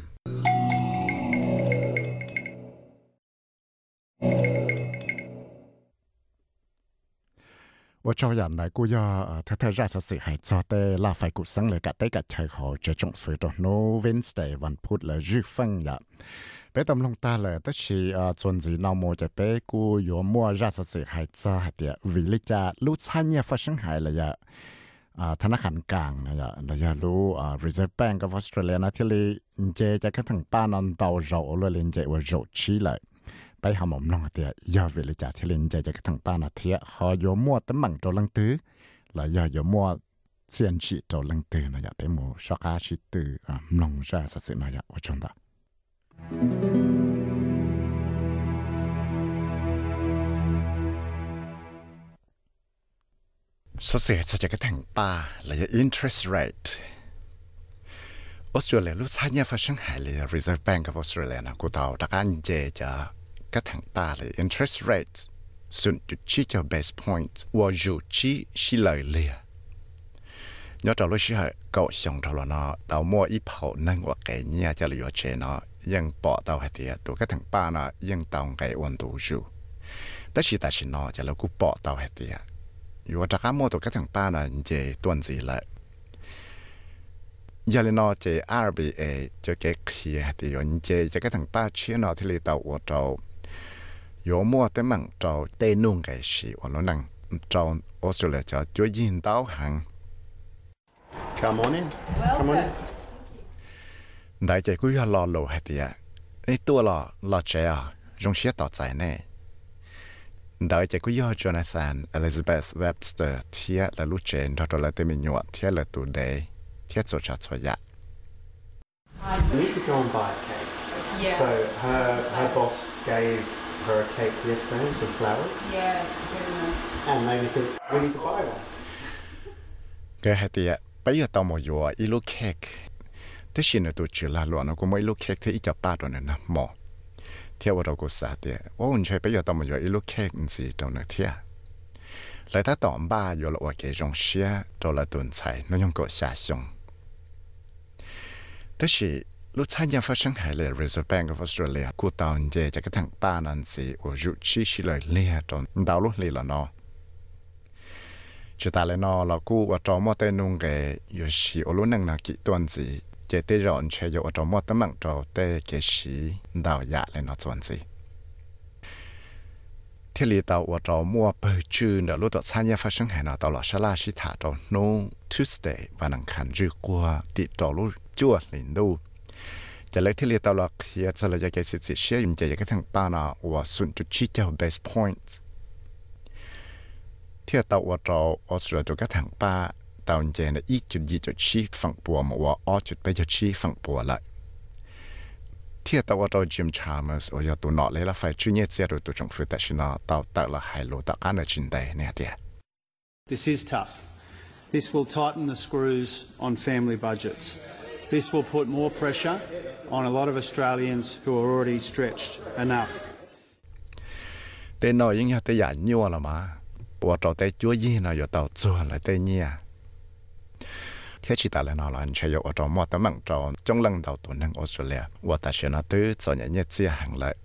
Speaker 2: 我照人嚟估呀，睇ราชสีให้จอแต่ลาไฟกุสังเลยกัดได้กัดชายเขาจะจงฝืนตัวโน Wednesday วันพุธเลยยืดฟัง呀ไปตำลงตาเลยแต่ชีจนจีนอโมจะไปกูอยู่มัวราชสีให้จอให้เดียวิลิจารู้ชันเนี่ยฟังหายเลย呀ธนาคารกลางนะ呀เราจะรู้Reserve Bank of Australia นะที่เลยเจจะขึ้นถึงป้านอนเตาโจเลยเจว่าโจชี้เลยไปหาหมอมน้องเตียยาเวลจ่าที่เล่นใจจะทั้งป้านาเทียขอโยมัวตั้งมั่งโจลังตื้อแล้วยาโยมัวเสียนจีโจลังตื้อนะอยากไปหมูช็อกอาชิตื้อน้องจ้าสัตย์นะอยากว่าชนตาสุดเสียจะทั้งป้าแล้วยา interest rate ออสเตรเลียรู้ชันเนี่ยฟังหายเลย Reserve Bank of Australia นะกูเตาตะการเจจะก็ทั้งตาเลย interest rate 0.7 base point ว่าอยู่ที่เลยnhớ trò lúc xưa cậu xong thôi là nó tàu mua ít hậu nâng hoặc cái nhà cho lựa chế nó nhưng bỏ tàu hay thì tụi cái thằng ba nó nhưng tàu cái ổn đủ rồi tất nhiên ta chỉ nó cho là cứ bỏ tàu hay thì dù cho cá mua tụi cái thằng ba nó chế tuần gì lại giờ là nó chế RBA cho cái kia thì rồi chế cho cái thằng ba chia nó thì lấy tàu của trâu dù mua tới mảng trâu tê nung cái gì của nó năng trâu Australia cho chúa nhìn tàu hàng.
Speaker 12: Come on in. Come on in.
Speaker 2: Đại chế cứ lo lộ hay tiệt, ấy tua lo chế à, trong xe tỏ giải nè. Đại chế cứ Jonathan Elizabeth Webster thiệt là lúc chế đó là tên mình nhọ thiệt là tụ đề thiệt số chặt số dạ.
Speaker 13: You need to go and buy a cake. Yeah. So her boss gave her a cake yesterday, some flowers.
Speaker 14: Yeah, it's really nice.
Speaker 13: And made me think we need to buy one.
Speaker 2: Cái hay tiệt. Bây giờ tao mua vừa ít lúc cake, thế xin là tụi chị là luôn nó cũng mấy lúc cake thì ít cho ba tuần nữa mỏ, theo vào đầu của xã thì, ôn chơi bây giờ tao mua vừa ít lúc cake gì đâu nữa thế, lại ta tóm ba vừa là cái trong xe, rồi là tuần chạy nó用个下熊，thế是lúc参加发生喺咧 Reserve Bank of Australia， กูตอนเจจะกระทั่งป้านั่นสิว่ายุชีสิเลยเลี้ยจนดาวลุเลยละเนาะจะตาเลยนอเรากู้ว่าจอมอเตนุงเกยอยู่สีโอลุนังนากิตัวนสีเจเตร้อนเชยว่าจอมอตมังจอเตเกสีดาวยะเลยนอส่วนสีที่ลีตาว่าจอมัวเปิดชื่อเดี๋ยวรู้ตัวสัญญาฟ้าช่างให้นอตลอดชลาชิถาจอโน Tuesday วันอังคารจื้อกว่าติดจอรู้จั่วลินดูจะเลยที่ลีตาเราเขียนจะเลยจะเกสิเชียยิ่งจะยังกระทั่งป้านาว่า0.7 base pointที่ตาวจอออสเตรเลียก็ถังป้าตาวเจนอีจุดยี่จุดชี้ฝั่งปัวมาว่าออจุดไปจุดชี้ฝั่งปัวละที่ตาวจอจิมชาร์มส์โอยตัวหนอเลยละไฟชื่อเนี่ยเสียรู้ตัวจงฟื้นแต่ชินาตาวแต่ละไฮโลตะการในจินเดเนี่ยเดีย
Speaker 12: This is tough. This will tighten the screws on family budgets. This will put more pressure on a lot of Australians who are already stretched enough.
Speaker 2: Tên nói những cái dạng nhua là mà, bộ trò tay chúa gì nào giờ tàu chua lại tay nhia. Thế chỉ ta là nào là anh chơi ở trong một tấm bằng tròn trong lần đầu tuần năng Australia, và ta sẽ nói tới cho những nhật chia hàng lại.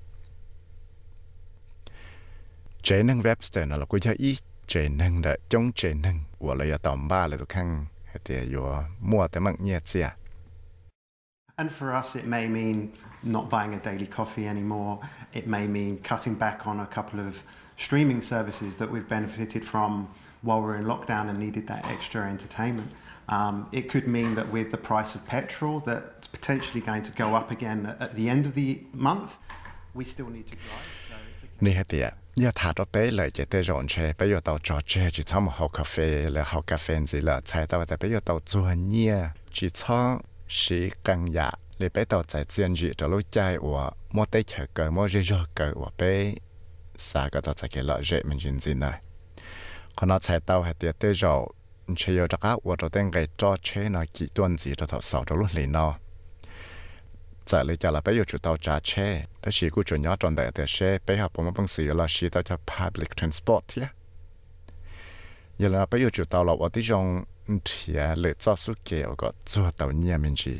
Speaker 2: Chế năng Webster là quy cho ý chế năng đợi trong chế năng, và là tầm ba là tụi khăn thì vừa mua tấm bằng nhật chia.
Speaker 13: And for us, it may mean not buying a daily coffee anymore. It may mean cutting back on a couple of streaming services that we've benefited from while we're in lockdown and needed that extra entertainment. It could mean that with the price of petrol that's potentially going to go up again at the end of the month, we still need to drive.
Speaker 2: Nè hả tiệt, giờ thà đó bé lại chỉ tới rộn xe, bé giờ tàu trò chơi chỉ cho một hộp cà phê là hộp cà phê gì là chạy tàu tại bé giờ tàu chua nhia chỉ cho sĩ căng dạ để bé tàu chạy tiền gì cho lối chạy của mua tới chợ cờ mua rơ cờ của bé xa cái tàu chạy cái lợi dễ mình nhìn gì này còn nó chạy tàu hay tiệt tới rồi chơi giờ các của tàu tên cái trò chơi nó kỹ tuần gì cho thọ sáu cho lúc lì nó chạy lấy cho là bây giờ chủ tàu trả xe,แต่สิกูจุดยอดตอนแต่xeไปหาผมบางสิ่งเราสิตาวจะ public transport ที่อย่างเราไปอยู่จุดตาวเราว่าที่จงเทียเลยจ้าสุเกลก็จัวตาวเนี่ยมันจี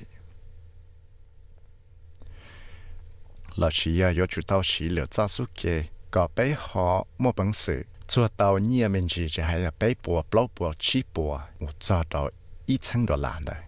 Speaker 2: เราสิอยู่จุดตาวสิเลยจ้าสุเกก็ไปหาหมอบางสิ่งจัวตาวเนี่ยมันจีจะให้ไปปัวเปล่าปัวชีปัว我จ้าตาว$1,000เลย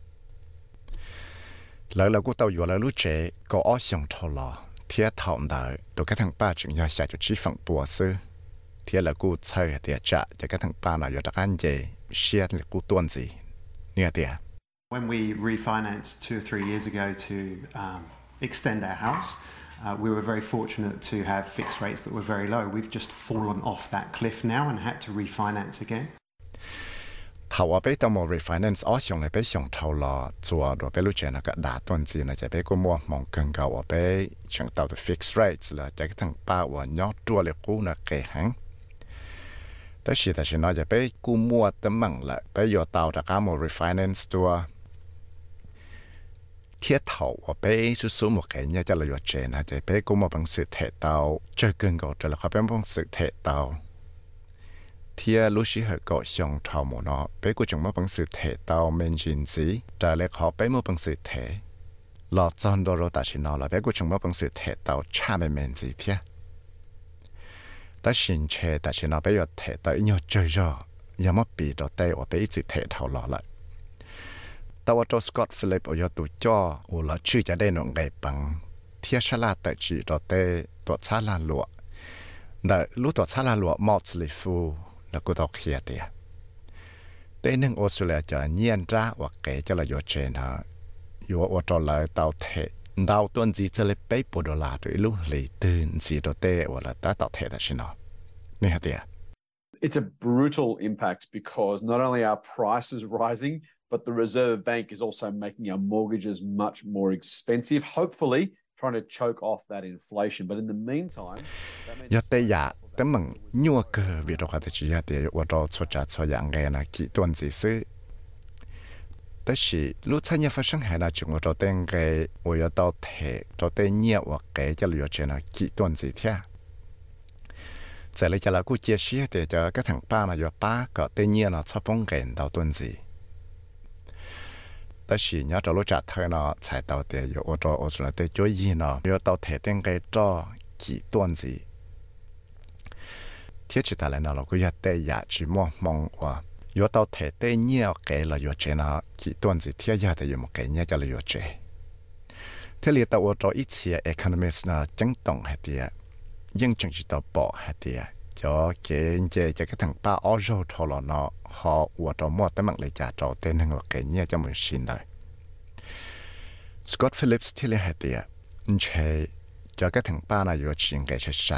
Speaker 2: แล้วเราก็ตาวอยู่แล้วรู้เจก็อ้อส่งทอลอเทียทอมได้ตัวกระทั่งป้าจึงอยากใช้จุดชี้ฝั่งปัวซื้อเทียแล้วกูเชื่อเทียจะกระทั่งป้าหน่อยอยู่ตะกันเจเชียแล้วกูต้นสิเนี่ยเทีย
Speaker 13: When we refinanced 2 or 3 years ago to extend our house, we were very fortunate to have fixed rates that were very low. We've just fallen off that cliff now and had to refinance again.
Speaker 2: ถ้าว่าไปต้องมา refinance อ้อส่งเลยไปส่งเท่าลอจัวโดยไปรู้เจนะก็ด่าต้นจีนะจะไปกูมัวมองเกินเก่าว่าไปส่งเท่าตัว fixed rates เลยจะกระทั่งป้าว่ายอดตัวเลยกูนะเกหังแต่สิน้อยจะไปกูมัวตั้งมั่งเลยไปอยู่เท่าแต่การมา refinance ตัวเทียเท่าว่าไปสู้ๆหมดแก่เนี่ยจะเลยอยู่เจนะจะไปกูมัวบังสือเทเท่าเจอเกินเก่าจะเลยเขาเป็นบังสือเทเท่าเทียรู้สิเหตุก็ส่งเท่าหมดเนาะไปกูจงมาบังสือเทเท่าเมนจินซีแต่เลยเขาไปมาบังสือเทหลอดจอนโดโรตัดสินเอาละไปกูจงมาบังสือเทเท่าชาเมนจีเทียแต่สินเชตัดสินเอาไปอยู่เทเท่าอีกอย่างเจอๆยังไม่ปีต่อเตะว่าไปอีกจิเทเท่าหล่อละแต่ว่าตัวสกอตฟิลิปเอาอยู่ตัวจ่ออุลชื่อจะได้หนุ่มไก่ปังเทียชลาแต่จีต่อเตะตัวชาลาหลวแต่รู้ตัวชาลาหลวมอสลิฟูแล้วก็ต้องเคลียร์เตียแต่หนึ่งออสเตรเลียจะเงียนจ้าว่าแกจะละยเจนฮะอยู่ว่าตัวเลยเตาเทดาวต้นจีจะเลยไปปดลาตัวลูกเลยตื่นสีตัวเตะว่าละแต่เตาเทแต่ชินอนี่ฮะเตีย
Speaker 14: It's a brutal impact because not only are prices rising, but the Reserve Bank is also making our mortgages much more expensive, hopefully trying to choke off that inflation. But in the meantime, that means...
Speaker 2: แต่มึงยัวเกอวิโรคติจิยาเดียวว่าเราชดจัดชดอย่างไงนะกี่ตัวนี้ซื้อแต่สิรู้ชันยังฟังให้นะจึงว่าเราเต็งเกยว่าเราเทเราเต็งเงียว่าเกยจะเหลือเจนะกี่ตัวนี้เท่าแต่เลยจะเรากูเจียชีเดียวจะก็ถึงป้านะอยู่ป้าก็เต็งเงียนะชอบป้องกันเราตัวนี้แต่สิเนี่ยเรารู้จักเธอเนาะใช้เราเดียวว่าเราอุตส่าห์เดียวช่วยยีเนาะว่าเราเทเต็งเกยจ่อกี่ตัวนี้เทียชิตาเลยนะเราก็อยากเตะอยากชิมมองว่าอยู่ต่อเทเตะเนี่ยแกเราอยู่เจนะกี่ตัวสิเทียอยากแต่อยู่มองแกเนี่ยจะเราอยู่เจเทียเรียกตัวเราอีเชีย economist นะจังต้องให้เดียยังจังจิตบอกให้เดียจะเกณฑ์จะกระทั่งป้าออโจทอลเนาะเขาว่าตัวมั่วแต่มักเลยจ่าเราเต้นหนึ่งว่าแกเนี่ยจะเหมือนชินเลยสกอตต์ฟิลิปส์ที่เรียกให้เดียเชจะกระทั่งป้านะอยู่ชิงแกใช้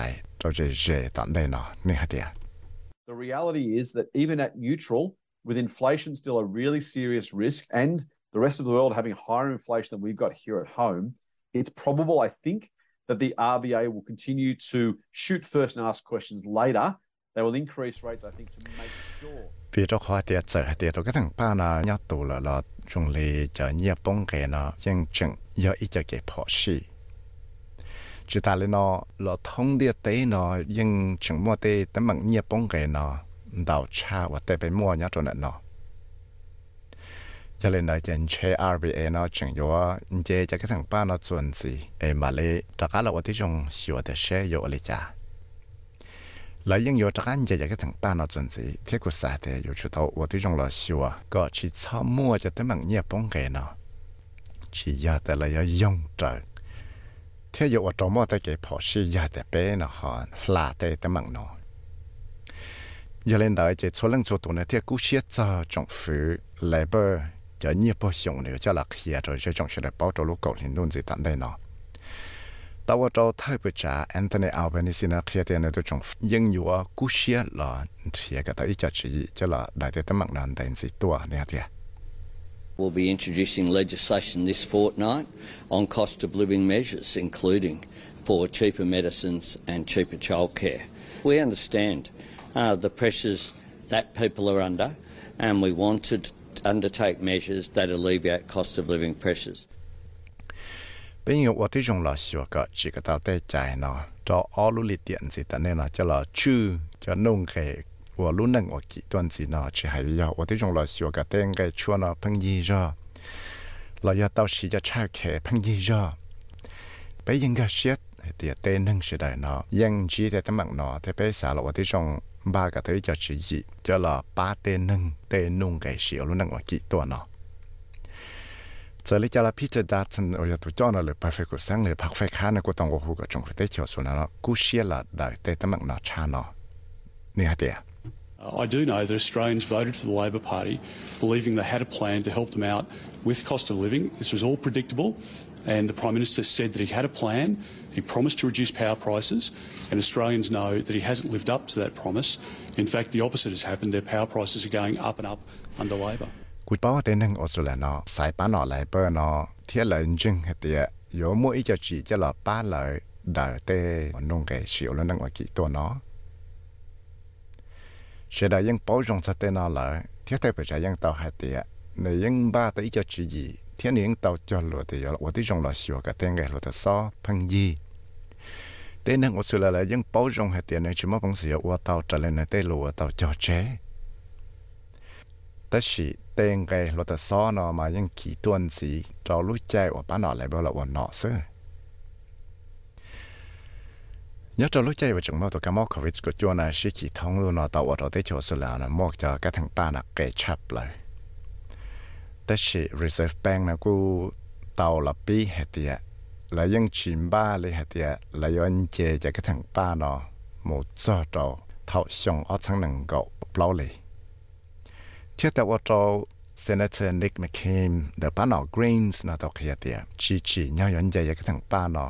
Speaker 14: The reality is that even at neutral, with inflation still a really serious risk and the rest of the world having higher inflation than we've got here at home, it's probable, I think, that the RBA will continue to shoot first and ask questions later. They will increase rates, I think, to make
Speaker 2: vì đó khó tiệt giờ tiệt tôi cái thằng ba nó nhát tù là dùng lì chờ nhia bông cái nó nhưng chừng do ít cho cái phò xì chỉ ta lên nó là thông địa tế nó nhưng chừng mua tế tấm bằng nhia bông cái nó đào cha và tế phải mua nhát rồi nó cho nên là trên chơi RBA nó chừng do chơi cho cái thằng ba nó chuẩn gì mà lấy tất cả là ởที่trong sửa để share vô lấy cha lạiยังอยู่จากนั้นจะก็ถึงป้านเราจนสิเที่ยวสายแต่อยู่ชุดตัวว่าที่จงเราชัวก็ชีชอบมั่วจะได้มั่งเงียบป้องกันเนาะชียาแต่ละยงใจเที่ยวอยู่ว่าตัวมั่วแต่เก็บพอชียาแต่เป็นเนาะฮะลาแต่แต่มั่งเนาะอย่าเล่นได้จะชวนเรื่องตัวเนี่ยเที่ยวกู้เชี่ยจะจงฟื้นเลเบอร์จะเงียบพอชงเนี่ยจะหลักเฮียโดยจะจงเฉลี่ยเป้าตัวลูกเก่าหินนุ่นสิตันได้เนาะแต่ว่าเราถ้าไปจ่าแอนโทนีอัลเบนิซีนะเคลียร์เนี่ยตัวจงยังอยู่ว่ากู้เชี่ยหล่อเสียกับตัวอีจัดชีจะหล่อได้แต่ตั้งนานแต่สิตัวเนี่ยเดีย
Speaker 9: We'll be introducing legislation this fortnight on cost of living measures, including for cheaper medicines and cheaper childcare. We understand the pressures that people are under, and we want to undertake measures that alleviate cost of living pressures.
Speaker 2: Bây giờ tôi dùng là sửa cái chỉ cái tao tay chạy nó cho all luli tiền gì ta nên là cho là chư cho nông cái và luôn nâng ở kỹ thuật gì nó chỉ hay bây giờ tôi dùng là sửa cái tên cái chua nó phăng gì ra là giờ tao chỉ cho trái khe phăng gì ra bây giờ cái xét thì tên nâng sẽ đại nóยังchỉ để tấm bằng nó thì bây giờ là tôi dùng ba cái thứ cho chỉ gì cho là ba tên nông cái sửa luôn nâng ở kỹ thuật nó giờ lấy cho là Peter Dutton ở nhà tụi cho nóเลยไปฝึกสร้างเลยพักไฟค้าในกูต้องว่าหูกับจงไปเที่ยวส่วนนั้นกูเชื่อละได้แต่ตั้งมั่งน่าชาเนาะนี่ฮะเดีย
Speaker 15: I do know that Australians voted for the Labor Party believing they had a plan to help them out with cost of living. This was all predictable and the Prime Minister said that he had a plan. He promised to reduce power prices and Australians know that he hasn't lived up to that promise. In fact, the opposite has happened. Their power prices are going up and up under Labor.
Speaker 2: กูบอกว่าเต็นหนึ่งออสเตรเลียเนาะสายป้าหน่อไหลเบอร์เนาะเที่ยวเลยจริงเหตุอยู่มั่วอีจะจีจะหล่อป้าเลยเดินเตะนุ่งแก่เฉียวแล้วนั่งว่ากี่ตัวเนาะเสียดายยังป้อจงสเตนเนาะเลยเที่ยวไทยไปจะยังเต่าเหตุในยังบ้าแต่อีจะจีเที่ยวนี้ยังเต่าจอดหลุดเดียวว่าที่จงหล่อเฉียวกับเต็งแก่หลุดซ้อพังยีเต็นหนึ่งออสเตรเลียยังป้อจงเหตุในชิมว่าบางสิ่งว่าเต่าจะเล่นในเตะหลุดเต่าจอดเจ๊แต่สิเต็งไงเราแต่ซ้อนอมายังขี่ตัวสีเรารู้ใจว่าป้าหน่ออะไรบ้างเราว่าหน่อซื้อnhớ cho lúc chơi và chúng nó tụi cái mốc covid của chúa này sẽ chỉ thông luôn nó tàu ở đó tới chỗ số là nó mốc cho cái thằng ba nó kể chập lại. Thế thì Reserve Bank nó cũng tàu là bi hết tiệt, là những chìm ba lấy hết tiệt, là những chế cho cái thằng ba nó một giờ đầu thảo xong ở trong năng gạo bao lì. Thiết tại ở chỗ Senator Nick McCain, the ba nó Greens nó tàu hết tiệt, chỉ nhau những chế cho cái thằng ba nó.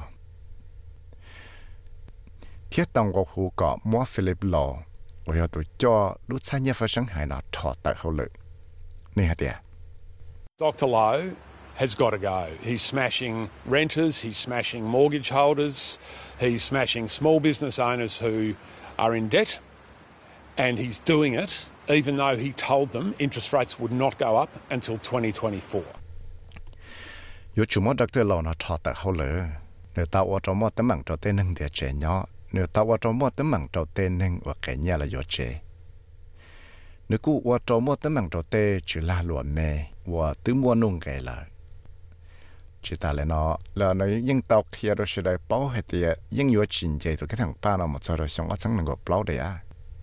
Speaker 2: Thiết tông của khu có mua Philip Law, và tụi cho lúc sáng nhất phát sinh hay nó thọ tại hậu lực. Này hả tiệt?
Speaker 16: Dr. Lowe has got to go. He's smashing renters, he's smashing mortgage holders, he's smashing small business owners who are in debt, and he's doing it even though he told them interest rates would not go up until 2024.
Speaker 2: Dù chủ mốt Dr. Lowe nó thọ tại hậu lực, nếu tao ở trong mốt tấm bằng trò tên nâng địa trẻ nhỏ, nếu tao ở trong mốt tấm bằng trò tên nâng và cái nhà là dỗ trẻ. Nếu cụ ở trong mốt tấm bằng trò tên chỉ là lụa mẹ và tứ mua nung cái là chỉ ta lại nó là nó những tàu kia đó sẽ đại bảo hay thì những yếu chỉnh chế từ cái thằng ba nó một số rồi xong ở trong năng gộp lâu đấy à.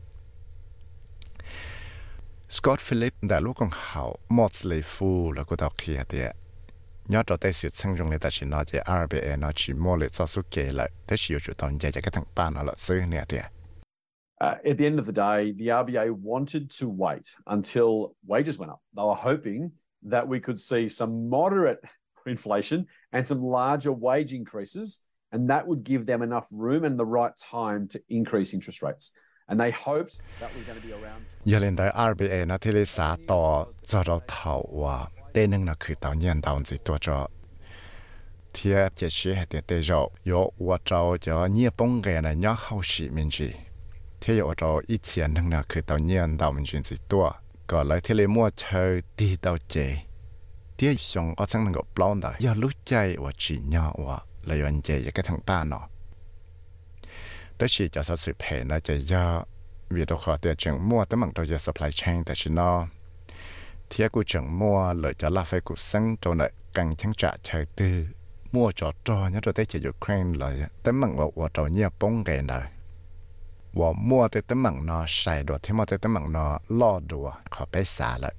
Speaker 2: Scott Philip đã lúc còn hậu Maudsley Fu là của tàu kia thì nhớ cho tới sự sang dùng này ta chỉ nói về RBA nó chỉ mua lại cho số kể lại thế chỉ chủ động dạy cho cái thằng ba nó là xứ này thì
Speaker 14: At the end of the day, the RBA wanted to wait until wages went up. They were hoping that we could see some moderate inflation and some larger wage increases, and that would give them enough room and the right time to increase interest rates. And they hoped that was going to be around.
Speaker 2: Giờ lên tới RBA nó thì xã to cho nó thầu và tên năng nó cứ tạo nhiên tạo gìตัวcho thì chỉ sẽ để để rồi, yo 我找就你帮给呢，你好市民去。 thế ở đó ít tiền hơn làคือtàu nhiên tàu mình chuyển gì tua còn lại thế là mua chơi đi tàu chế tiếc xong ở trong ngõ plon đó giờ lúc chạy và chỉ nhau và lạiวันchế cái thằng ba nóแต่是จะสุดเพลนะจะย่อวิธีขอเตียจังมั่วแต่มันตัวจะ supply chain แต่ชิโน่เทียกูจังมั่วเลยจะลาไฟกูซึ่งตัวเนี่ยกังช่างจะใช้ตื้อมั่วจอดเนี่ยตัวได้จะอยู่เคร่งเลยแต่มันว่าตัวเนี่ยป้องกันเลยว่ามั่วแต่มันเนาะใส่ตัวที่มั่วแต่มันเนาะล่อดัวขอไปสาเลย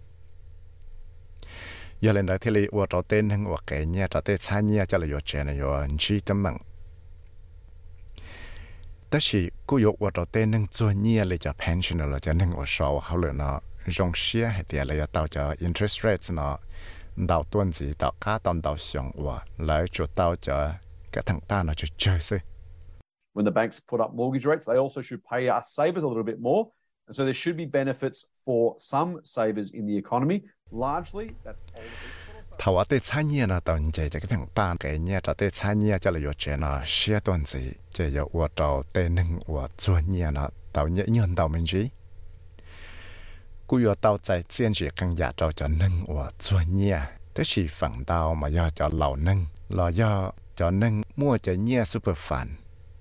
Speaker 2: อย่าเล่นได้ที่เลยว่าตัวเต้นทั้งว่าแกเนี่ยตัวเต้นช้าเนี่ยจะเลยอยู่เจนอยู่จีแต่มันแต่是กูยกว่าตัวเต้นนึงตัวเนี่ยเลยจะ pension เลยจะนึงว่าสาวเขาเลยเนาะยงเสียให้เดียเลยจะจะ interest rates เนาะดาวต้นสีดาวค่าตอนดาวสองว่าแล้วจุดดาวจะกระทั่งป้าเนาะจะเจอซิ
Speaker 14: When the banks put up mortgage rates, they also should pay us savers a little bit more, and so there should be benefits for some savers in the economy. Largely, that's
Speaker 2: thảo ở đây trái nhẹ là tận chế cho cái thằng ba cái nhẹ ở đây trái nhẹ cho là有钱了写段子就有我到对能我做nhẹ了到nhẹ nhân到mình gìกู有到在坚持更加到就能我做nhẹแต่是ฝั่งดาวมา要就老能老要就能摸就nhẹ super fun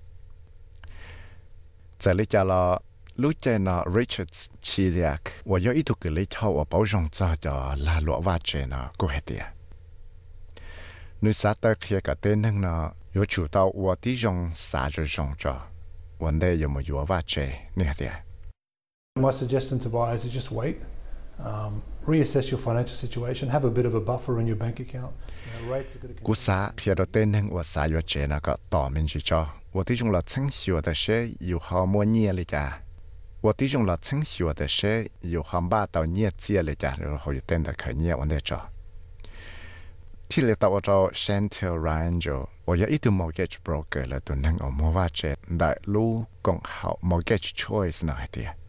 Speaker 2: 这里叫了รู้ใจนะ Richard Chirac 我有一度给你抄我保重着就拉落挖掘呢กูให้เดียนึกซาเตอร์เคลียกับเต้นนึงนะ有主到我的用啥就用着วันได้有没有挖掘เนี่ยเดีย
Speaker 17: My suggestion to buyers is just wait, reassess your financial situation, have a bit of a buffer in your bank account. Rates are going to
Speaker 2: กูซาเคลียกับเต้นนึงว่าสาย挖掘นะก็ต่อมันจีจ้า我的用了成熟的些有好么年了จ้我的用了成熟的些有很把到年纪了จ้然后有等的可年我那着ที่เลยตัวเรา Chantel Ryan 就我有一度 mortgage broker 了ตัวนึง我冇ว่าจะได้รู้กง好 mortgage choice หน่อยเดีย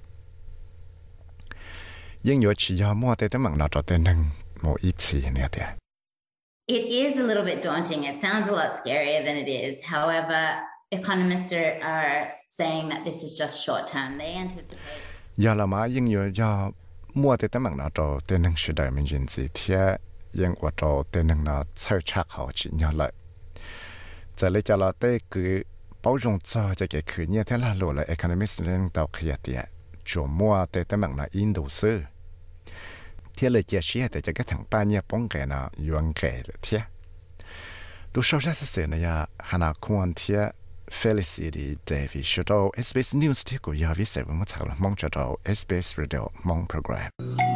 Speaker 2: ยังอยู่ชียมั่วแต่มันเราตัวนึง冇一起เนี่ยเดีย
Speaker 18: It is a little bit daunting. It sounds a lot scarier than it is. However, economists are saying that this is just short term. They anticipate.
Speaker 2: ยาละมายังอยู่ยามั่วแต่มันเราตัวนึงสุดได้มันยินสิเทียยังว่าเราเต้นน่ะเชื่อชักเขาจริงเลยจะเลยจะเราเต้คือ包容着这个去年天啦落了 economist 领导开的周末在他们那印度是天了解些的这个同伴也帮给呢援给了天都说啥是谁呢呀还拿看天 Felicity Davis 说到 SBS News ที่กูอยากวิเศษว่า查了มอง着到 SBS Radio มอง program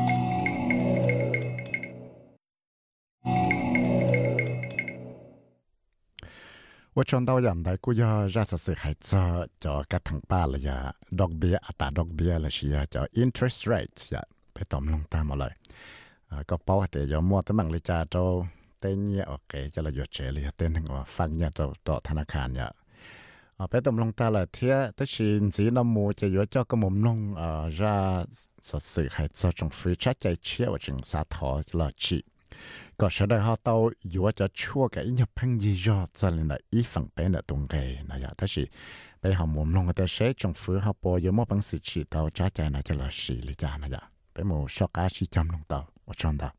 Speaker 2: ว่าจน到人哋กู要ราชsự係就กระทั่งป้าเลย呀ดอกเบี้ยอัตราดอกเบี้ยเลยสิจะ interest rate 呀ไปตอมลงตามมาเลยก็เป้าแต่ยอมมัวแต่มังเลยจ้าโตเต้นเนี่ยโอเคจะเลยหยุดเฉลี่ยเต้นถึงว่าฟังเนี่ยต่อธนาคารเนี่ยไปตอมลงตาเลยเทียแต่ชินสีน้ำมูจะอยู่เจ้าก็มุมลงราชsự係จะจงฟื้นชัดใจเชี่ยวจึงสาธอละจีก็ใช้ได้เขา到อยู่ว่าจะชั่วกับอีกอย่างพังยี่ยอดจะเลยนะอีฝั่งเป็นตรงเกยนะยะแต่สิไปหามุมลงแต่ใช้จงฟื้นเขาปอยมั่วบังสิชี到จ้าใจนะจะละสีเลยจ้านะยะไปหมู่ชอกอาชีจำลง到ว่าชน到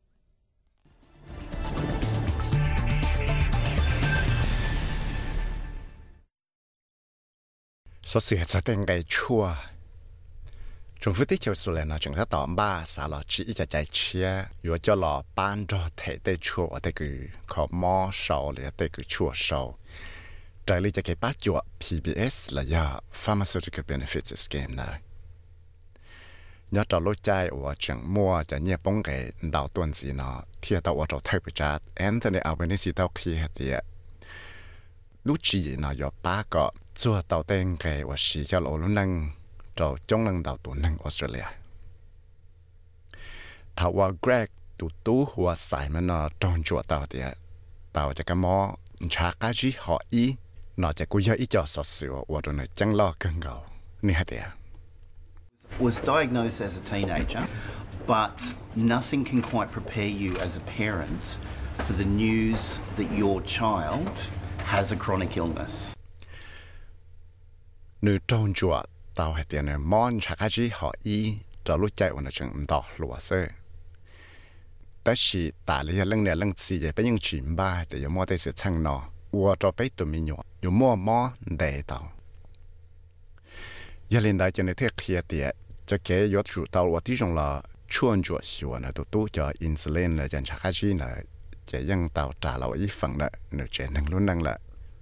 Speaker 2: 所以係真係ชั่ว政府的就是咧，那政府到嘛，啥咯，只一隻在車，如果叫老班着睇得錯，我哋佢靠摸手咧，得佢錯手。這裡就給把咗 PBS 啦呀 ，pharmaceutical benefits scheme 啦。nhớ到lúc chạy我整muaจะเนี่ยป้องกันดาวต้นสีเนาะที่到我做特別จัด Anthony Albanese 到佢係啲lúc chỉเนาะ有八個做到定嘅我是叫老路能做中能到ตัว能 Australia ถ้าว่า Greg ตัวหัวใส่มันเนาะตอนจั่ว到啲到จะก็มอชักจีหออีเนาะจะกูอยากอีจอสดสิว่าตัวเนี่ยจังล้อกังเก่านี่ฮะเดีย
Speaker 19: Was diagnosed as a teenager, but nothing can quite prepare you as a parent for the news that your child has a chronic illness.
Speaker 2: นึกตอนจั่ว tàu hay tiền này món chắc cái gì họ ý cho lúc chạy vào chừng đỏ lúa sơแต่สิตาเลยเรื่องเนี่ยเรื่องสิจะเป็นยังชิมบ้าแต่ยังมั่วแต่สุดช่างนอวัวจะไปตัวมีหยวอยู่มั่วเดย์ต่ออย่าเล่นได้จนในเทคเคลียร์เดียจะเกยยศจุดตัวที่จงละชวนจวดชัวนะตัวจะอินซูลินเลยจันชักชีนะจะยังเต่าจ่าเราอีฝั่งนะเนื้อเจนังลุ้นนังละ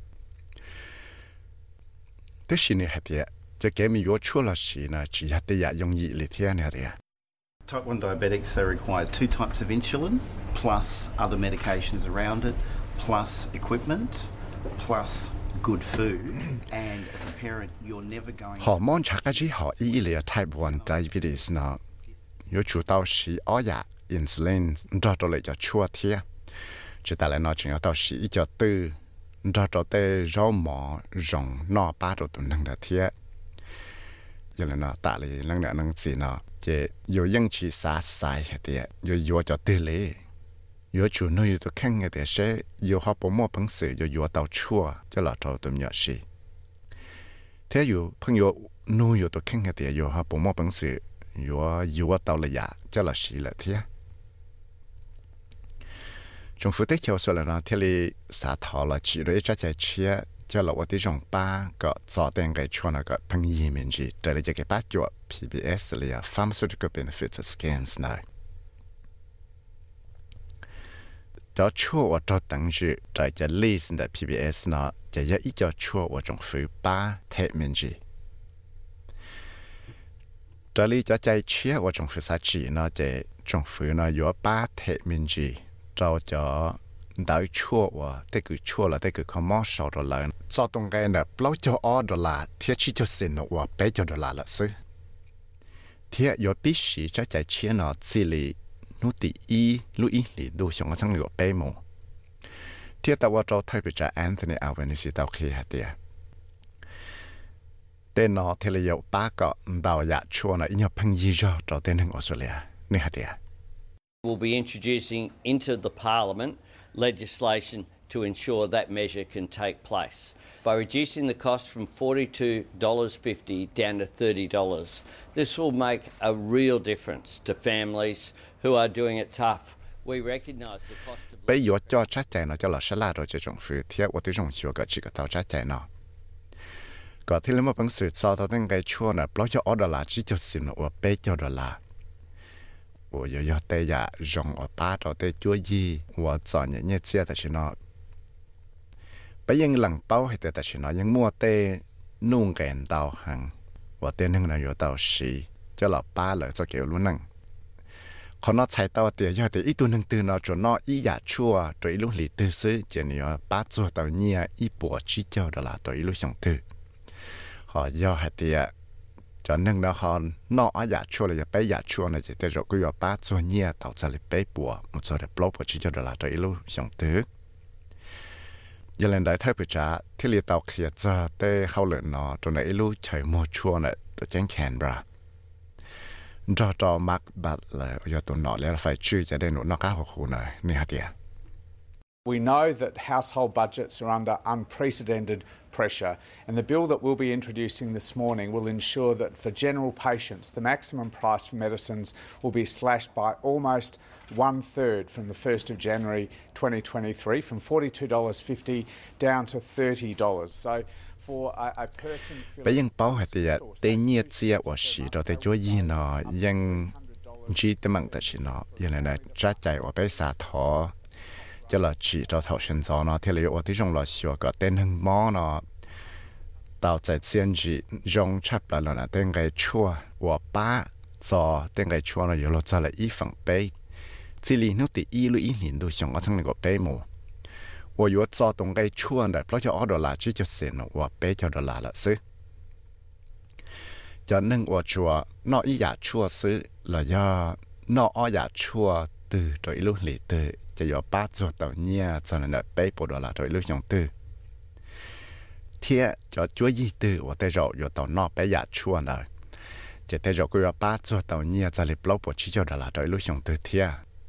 Speaker 2: แต่สิเนี่ยเดียจะเกยมียศชัวละสีนะจีฮัตติยายงยีลิเทียเนี่ยเดีย
Speaker 19: Type 1 diabetics, they require 2 types of insulin, plus other medications around it, plus equipment, plus good food. And as a parent, you're never going to...
Speaker 2: Hormone chakaji ho ilia type 1 diabetes na. Yo chu tao shi oya insulin do to le cho chua thia. Chỉ ta lại nói chuyện tao shi cho tư do to te rau mỏ rong no ba do tun nang da thia. Giờ là nó ta lại năng gì nó chế yo yang chi sa sai hết tiệt yo cho tư lệ yo chủ nơi yo tôi khăng cái tiệt sẽ yo học bộ môn bằng sự yo tàu chua cho là tàu tụm nhỏ xí thế yo朋友nơi yo tôi khăng cái tiệt yo học bộ môn bằng sự yo tàu là giả cho là xí là thế trong phút tiếp theo là nó thế li xã thọ là chỉ để cho chạy chia cho là ởที่จงป้าก็จอดแต่งไก่ชวนก็พังยีเหมือนจีแต่เลยจะเก็บป้าจวบ PBS เลยอะ Pharmaceutical Benefits Schemes หน่อยจะชั่วว่าจะตั้งชื่อจะจะ list ใน PBS เนาะจะยังอีจะชั่วว่าจงฟื้นป้าเทเหมือนจีจะเลยจะใจเชื่อว่าจงฟื้นสัจจีเนาะจะจงฟื้นเนาะอยู่ป้าเทเหมือนจีเราจะđợi chua và thế cứ chua là thế cứ không mò sầu đồ lại cho tông cái này bao cho $2 thiết chỉ cho xin nó và $8 là sự thiết yếu biết gì cho chạy chia nó chỉ li nút tì y lưu ý li đồ xong ở trong người bé mồ thiết tao vào cho thay bị trả Anthony Albanese tao khi hạt tiền tên nó thì là yếu ba cái đào dạ chua nó ít nhiều phăng gì cho tên hàng Australia này hạt tiền.
Speaker 9: We'll be introducing into the Parliament legislation to ensure that measure can take place. By reducing the cost from $42.50 down to $30, this will make a real difference to families who are doing it tough. We recognise the cost of...
Speaker 2: Bây giờ cho chắc chắn nó cho là sẽ là rồi cho trong phía thiết của tôi trong chiều cái chỉ có tao chắc chắn nó. Có thể là một bằng sự sau đó đến cái chua này bao cho $2chỉ cho xin nó $8. 我要带呀，让我爸到带注意，我早年也知道是喏，不ยังหลังเป้าให้แต่是喏ยังมัวแต่นุ่งแกนดาวหังว่าแต่นึงน่ะอยู่ดาวสีจะหลับป้าเลยจะเกี่ยวรู้นั่งคนน่ะใช้ตัวเตียอยู่แต่อีตัวนึงตื่นน่ะจนน่ะอีอยากชั่วตัวอีลูกหลีตื่นซื้อเจนี่ว่าป้าตัวตัวเนี่ยอีปวดชี้เจ้าดอลาตัวอีลูกส่งตื่นขอย่อให้เตียcho nên nó còn nó ở nhà chua là bé nhà chua này chỉ để rồi cứ vào bát cho nhia tạo ra lịch bé bùa một số để blog chỉ cho là tới lúc xong tứ giờ lên đại thay bị trả thì li tàu kia cho để hậu lợn nó cho này lúc chơi mua chua này tôi chẳng khen bra cho mắc bát là giờ tụi nó lại phải chui cho đến nó cá hồ này nè hả tiệt.
Speaker 10: We know that household budgets are under unprecedented pressure, and the bill that we'll be introducing this morning will ensure that for general patients, the maximum price for medicines will be slashed by almost 1/3 from the 1st of January 2023, from $42.50 down to $30. So for a person
Speaker 2: bây giờ bảo hạt tiệt tê nhiệt chia và xí đó tê chúa gì nóยังchỉ tê mang tê xí nó giờ này trả chạy và bé xả thọ cho là chỉ cho thảo sinh cho nó thì là ởที่trong là sửa cái tên hình mỏ nó tạo ra chiến chỉ dùng chấp là nó tên cái chua và ba cho tên cái chua nó có cho là ít phần bé chỉ li nó thì ít lui ít liền都想我成那个bé么我有做东cái chua này bao nhiêu $2只就行了我bé就$了是cho nên我chua nó ít giả chua是là do nó ở giả chua từ rồi lúc lì từจะยอป้าจวดตัวเนี่ยจะนั่นแหละไปปวดละโดยลูกยงตื้อเทียจะช่วยยี่ตื้อว่าแต่เราอยู่ตัวนอกไปอยากชวนเลยจะแต่เราก็ยอป้าจวดตัวเนี่ยจะรีบล็อกปวดชี้จวดละโดยลูกยงตื้อเทีย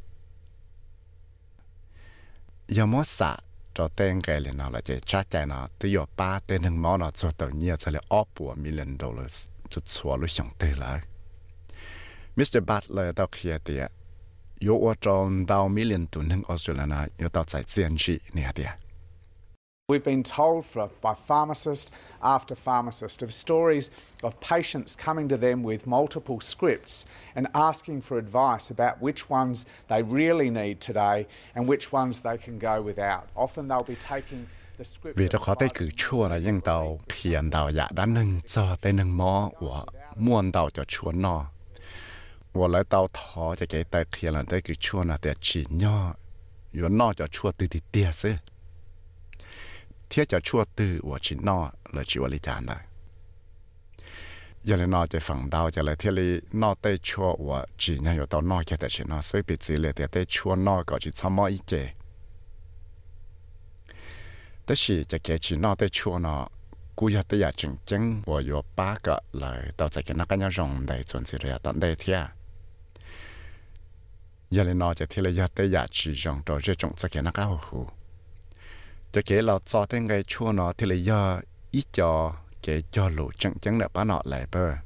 Speaker 2: ยามสะจะแต่งกันเลยเนาะเราจะชัดใจเนาะตัวยอป้าแต่หนึ่งหมอเนาะจวดตัวเนี่ยจะเลย$1 million จุดชัวรู้ช่องเตเลยมิสเตอร์บัตเลยตาวเขียเดียโยว่าจอนดาวมิลเลียนตุนถึงออสเตรเลียนะโยตาวใจเจียนจีเนี่ยเดีย
Speaker 10: We've been told by pharmacist after pharmacist of stories of patients coming to them with multiple scripts and asking for advice about which ones they really need today and which ones they can go without. Often they'll be taking the script.
Speaker 2: Vì đó có tới cử chua là những tàu khiển tàu dạ đã nâng cho tới nâng mó của muôn tàu cho chua nọ. Và lấy tàu thọ cho cái tay khiển là tới cử chua là để chỉ nhỏ yếu nọ cho chua từ thì tia sư. Thiết cho chua từ của chỉ nọ là chỉ vào lý chán rồi. Giờ là nọ cho phẳng đào cho là thiết lý nọ tay chua của chỉ nhỏ yếu tàu nọ cho tới chỉ nọ sẽ bị chỉ là để tay chua nọ có chỉ cho mó ý chế. Tất nhiên cho cái chỉ nọ tay chua nọ cú giờ tay chừng chừng và yếu ba cái là tàu cho cái nó cái nhau rồng đầy chuẩn chỉ là tận đây thiệt. Giờ là nọ cho thiết lý giờ tay chỉ rồng rồi sẽ trồng cho cái nó cái hồ. Cho cái là cho tới ngày chua nó thì là do ít cho cái cho lũ chẳng chẳng là bán nọ lại bơ.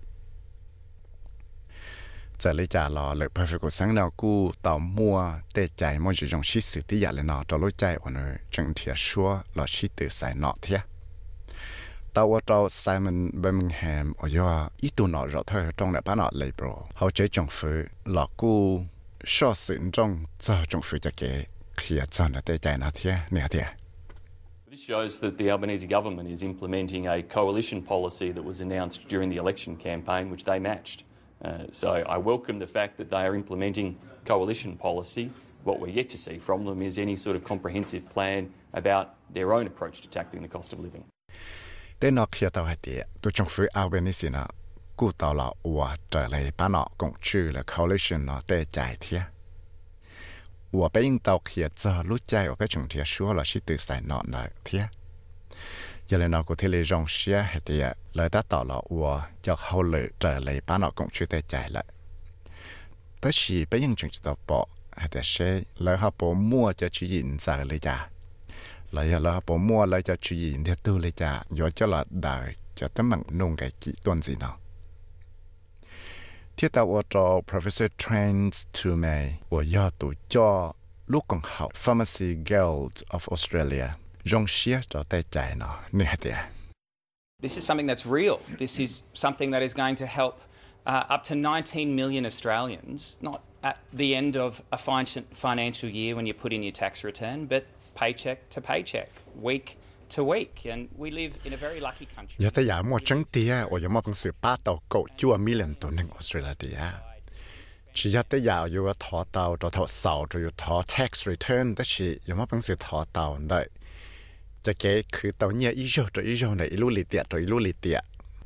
Speaker 2: Giờ lấy trả lò lợi bơ phải của sáng nào cú tàu mua để chạy mua dùng xí sự tí giả lại nọ cho lối chạy của nó chẳng thiệt xua là xí từ xài nọ thiệt. Tàu ở tàu Simon Birmingham ở do ít tu nọ rõ thôi trong là bán nọ lại bro. Họ chế trong phứ là cú so sự trong cho trong phứ cho cái kia cho nó để chạy nó thiệt nè thiệt.
Speaker 20: This shows that the Albanese government is implementing a coalition policy that was announced during the election campaign, which they matched. So I welcome the fact that they are implementing coalition policy. What we're yet to see from them is any sort of comprehensive plan about their own approach to tackling the cost of living.
Speaker 2: Tên nó kia tàu hạt địa, tôi trong phía Albanese nó, cú tàu là ủa trở lại bán nó cũng trừ là coalition nó tê chạy thiệt. 我被引导去做路在我被中天说了是对塞那那天，原来那个天里让些还得来达到了我就后来这来把那工具带在了，但是被引进知道不还得是来哈不摸就去引在了家，来呀来哈不摸来就去引的多了家，有就了带就他们弄个几段子呢。thiết tạo cho Professor Trent Tumay, 我要读叫陆共好 Pharmacy Guild of Australia, 用些就带在呢，你还得。
Speaker 21: This is something that's real. This is something that is going to help up to 19 million Australians, not at the end of a financial year when you put in your tax return, but paycheck to paycheck, week to week, and we live in a very lucky country.
Speaker 2: Giờ tới giờ mua trắng tia, ở giờ mua công sự ba tàu cậu chua million tuầnใน Australia. Chỉ giờ tới giờอยู่ถอเตาตัวถอเสาตัวอยู่ถอ tax return แต่chỉ giờ mua công sựถอเตาได้จะเก๋คือเตาเนี่ยอีโจตัวอีโจในอีลูลิเตียตัวอีลูลิเตีย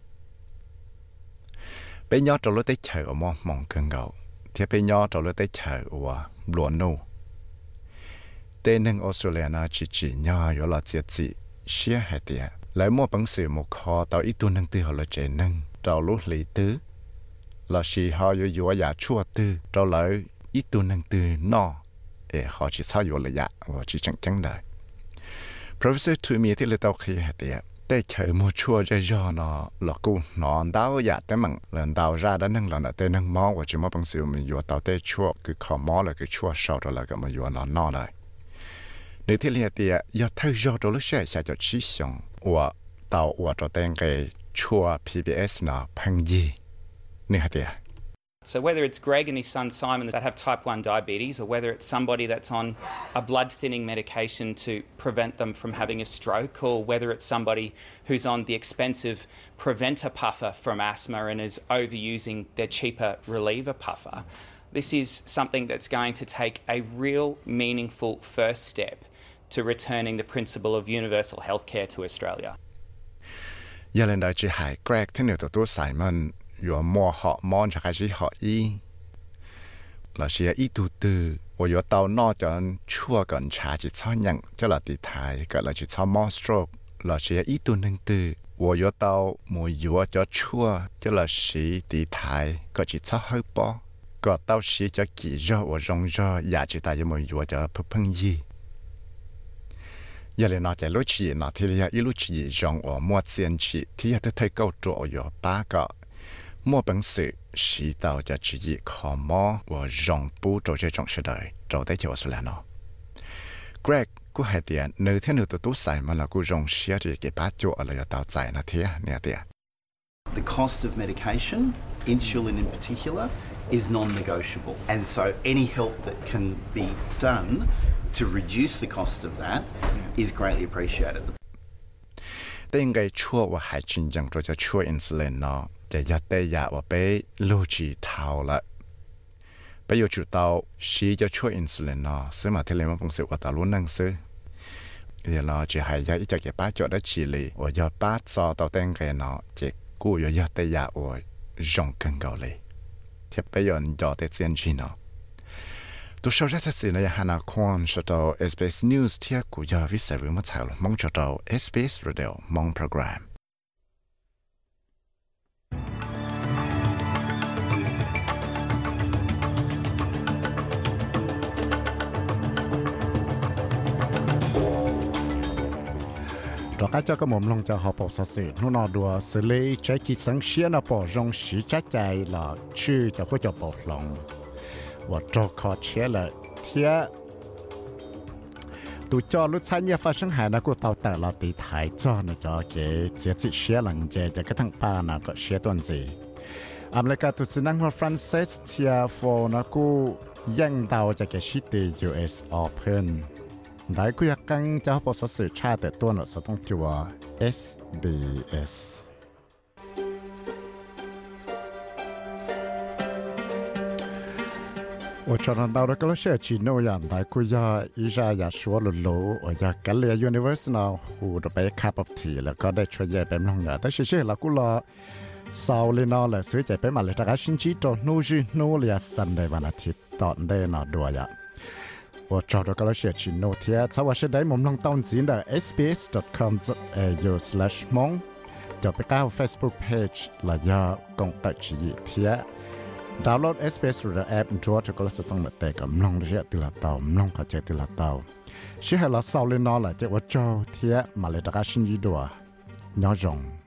Speaker 2: ไปย่อตัวรถได้เฉยมองเกินเก่าเทียไปย่อตัวรถได้เฉยว่าหลวนนู่แต่ใน Australia นะchỉย่ออยู่ละเจียจีxia hay tiệt, lại mua bằng sự một kho tàu ít tuần năng tư họ là chế năng, tàu lúc lý tứ, là chỉ họ yêu yêu giả chua tư, tàu lại ít tuần năng tư nọ, họ chỉ sao yêu là giả, và chỉ chẳng đời. Professor Tumay thì là tàu khi hay tiệt, để chơi mua chua cho do nó là cô nó đào giả tới mặn, lần đào ra đã năng là tới năng mò, và chỉ mua bằng sự mình yêu tàu tới chua, cứ khó mò là cứ chua sau đó là cái mà yêu nó nọ rồi. Nếu thế thì giờ thay do đó lúc sẽ cho chỉ xong, và tàu và cho tên cái chua PBS nó phăng gì, nè hả?
Speaker 21: So whether it's Greg and his son Simon that have type 1 diabetes, or whether it's somebody that's on a blood thinning medication to prevent them from having a stroke, or whether it's somebody who's on the expensive preventer puffer from asthma and is overusing their cheaper reliever puffer, this is something that's going to take a real meaningful first step to returning the principle of universal healthcare to Australia.
Speaker 2: Giờ lên đây chỉ hãy Greg thế nào tụi Simon, vừa mua họ món cho cái gì họ y, là chỉ ít tu tư, và vừa tàu nọ cho chua gần trà chỉ cho nhận cho là tỷ thái, cái là chỉ cho món stroke, là chỉ ít tu nâng tư, và vừa tàu mua vừa cho chua cho là chỉ tỷ thái, cái chỉ cho hơi bỏ, cái tàu chỉ cho kỳ rau và rong rau, giả chỉ tại mua vừa cho phun gì. Giờ lên nó chạy lối chỉ nó thì là ít lối chỉ rong ở mua tiền chỉ thì giờ tới thấy câu chỗ ở ba cái mua bằng sự sĩ tàu cho chỉ dị khó mò và rong bù trò chơi trong sự đời trò tới chỗ là nó Greg cú hai tiền nơi thế nào tụi xài mà là cú rong xia thì cái bát chỗ ở là tàu chạy là thế nè tiền
Speaker 19: The cost of medication, insulin in particular, is non-negotiable. And so any help that can be done to reduce the cost of that is greatly appreciated.
Speaker 2: Tên cái chua và hải trình chẳng rồi cho chua insulin nó để cho tê dạ và bé lưu trì thao lại. Bây giờ chủ tàu xí cho chua insulin nó xứ mà thế lên bằng sự của tàu luôn năng xứ. Thì nó chỉ hay cho ít cho cái bát chỗ đó chỉ lì và do bát so tàu tên cái nó chỉ cú yo tê ya và rong cân gạo lì. Thì bây giờ cho tê chiến chi nó. Tôi sau ra sẽ là Hana Kwan cho tàu SBS News thì cú yo viết sai với mất sao mong cho tàu SBS Radio mong program. Đó cái cho cái mồm lông cho họ bỏ sát sự nó nọ đùa xử lý trái kỳ sáng xía nó bỏ rong xí trái chạy là chư cho có cho bỏ lông và cho khó chế là thiệt tụi cho lúc sáng như phát sinh hại nó của tàu tờ là bị thái cho nó cho cái chế trị xía lần chế cho cái thằng ba nó có xía tuần gì America tụi xin năng hoa Francis thiệt for nó của giang tàu cho cái xí tì US Open đại quy căng cho bộ số sự tra từ tuần ở số thông chùa SBS. Ở trong đó đó có sẽ chỉ nói rằng đại quy ý ra ya số lỗ ở ya Gallaudet University nào hồ được bé cup of tea là cóได้ช่วยแย่แบบน้องอ่ะแต่เชื่อlà cũng là sau lên nó là sửa chạy bé mà lại ta cái sinh trí cho nô là Sundayวันอาทิตย์ตอนได้น่ะด้วยอ่ะ我找到个了些群诺贴，查我是在我们弄当钱的 sbs.com.au/mong， 就ไปก้าว Facebook page 了要共得注意贴。download SBS หรือ app ชัวร์จะก็จะต้องมาแต่กับน้องเรียกตัวละเตาน้องเข้าใจตัวละเตาชื่อให้เราเศร้าเลยนอนละจะว่าเจ้าเทียมาเลยตะการชินยีดัวย้อนจง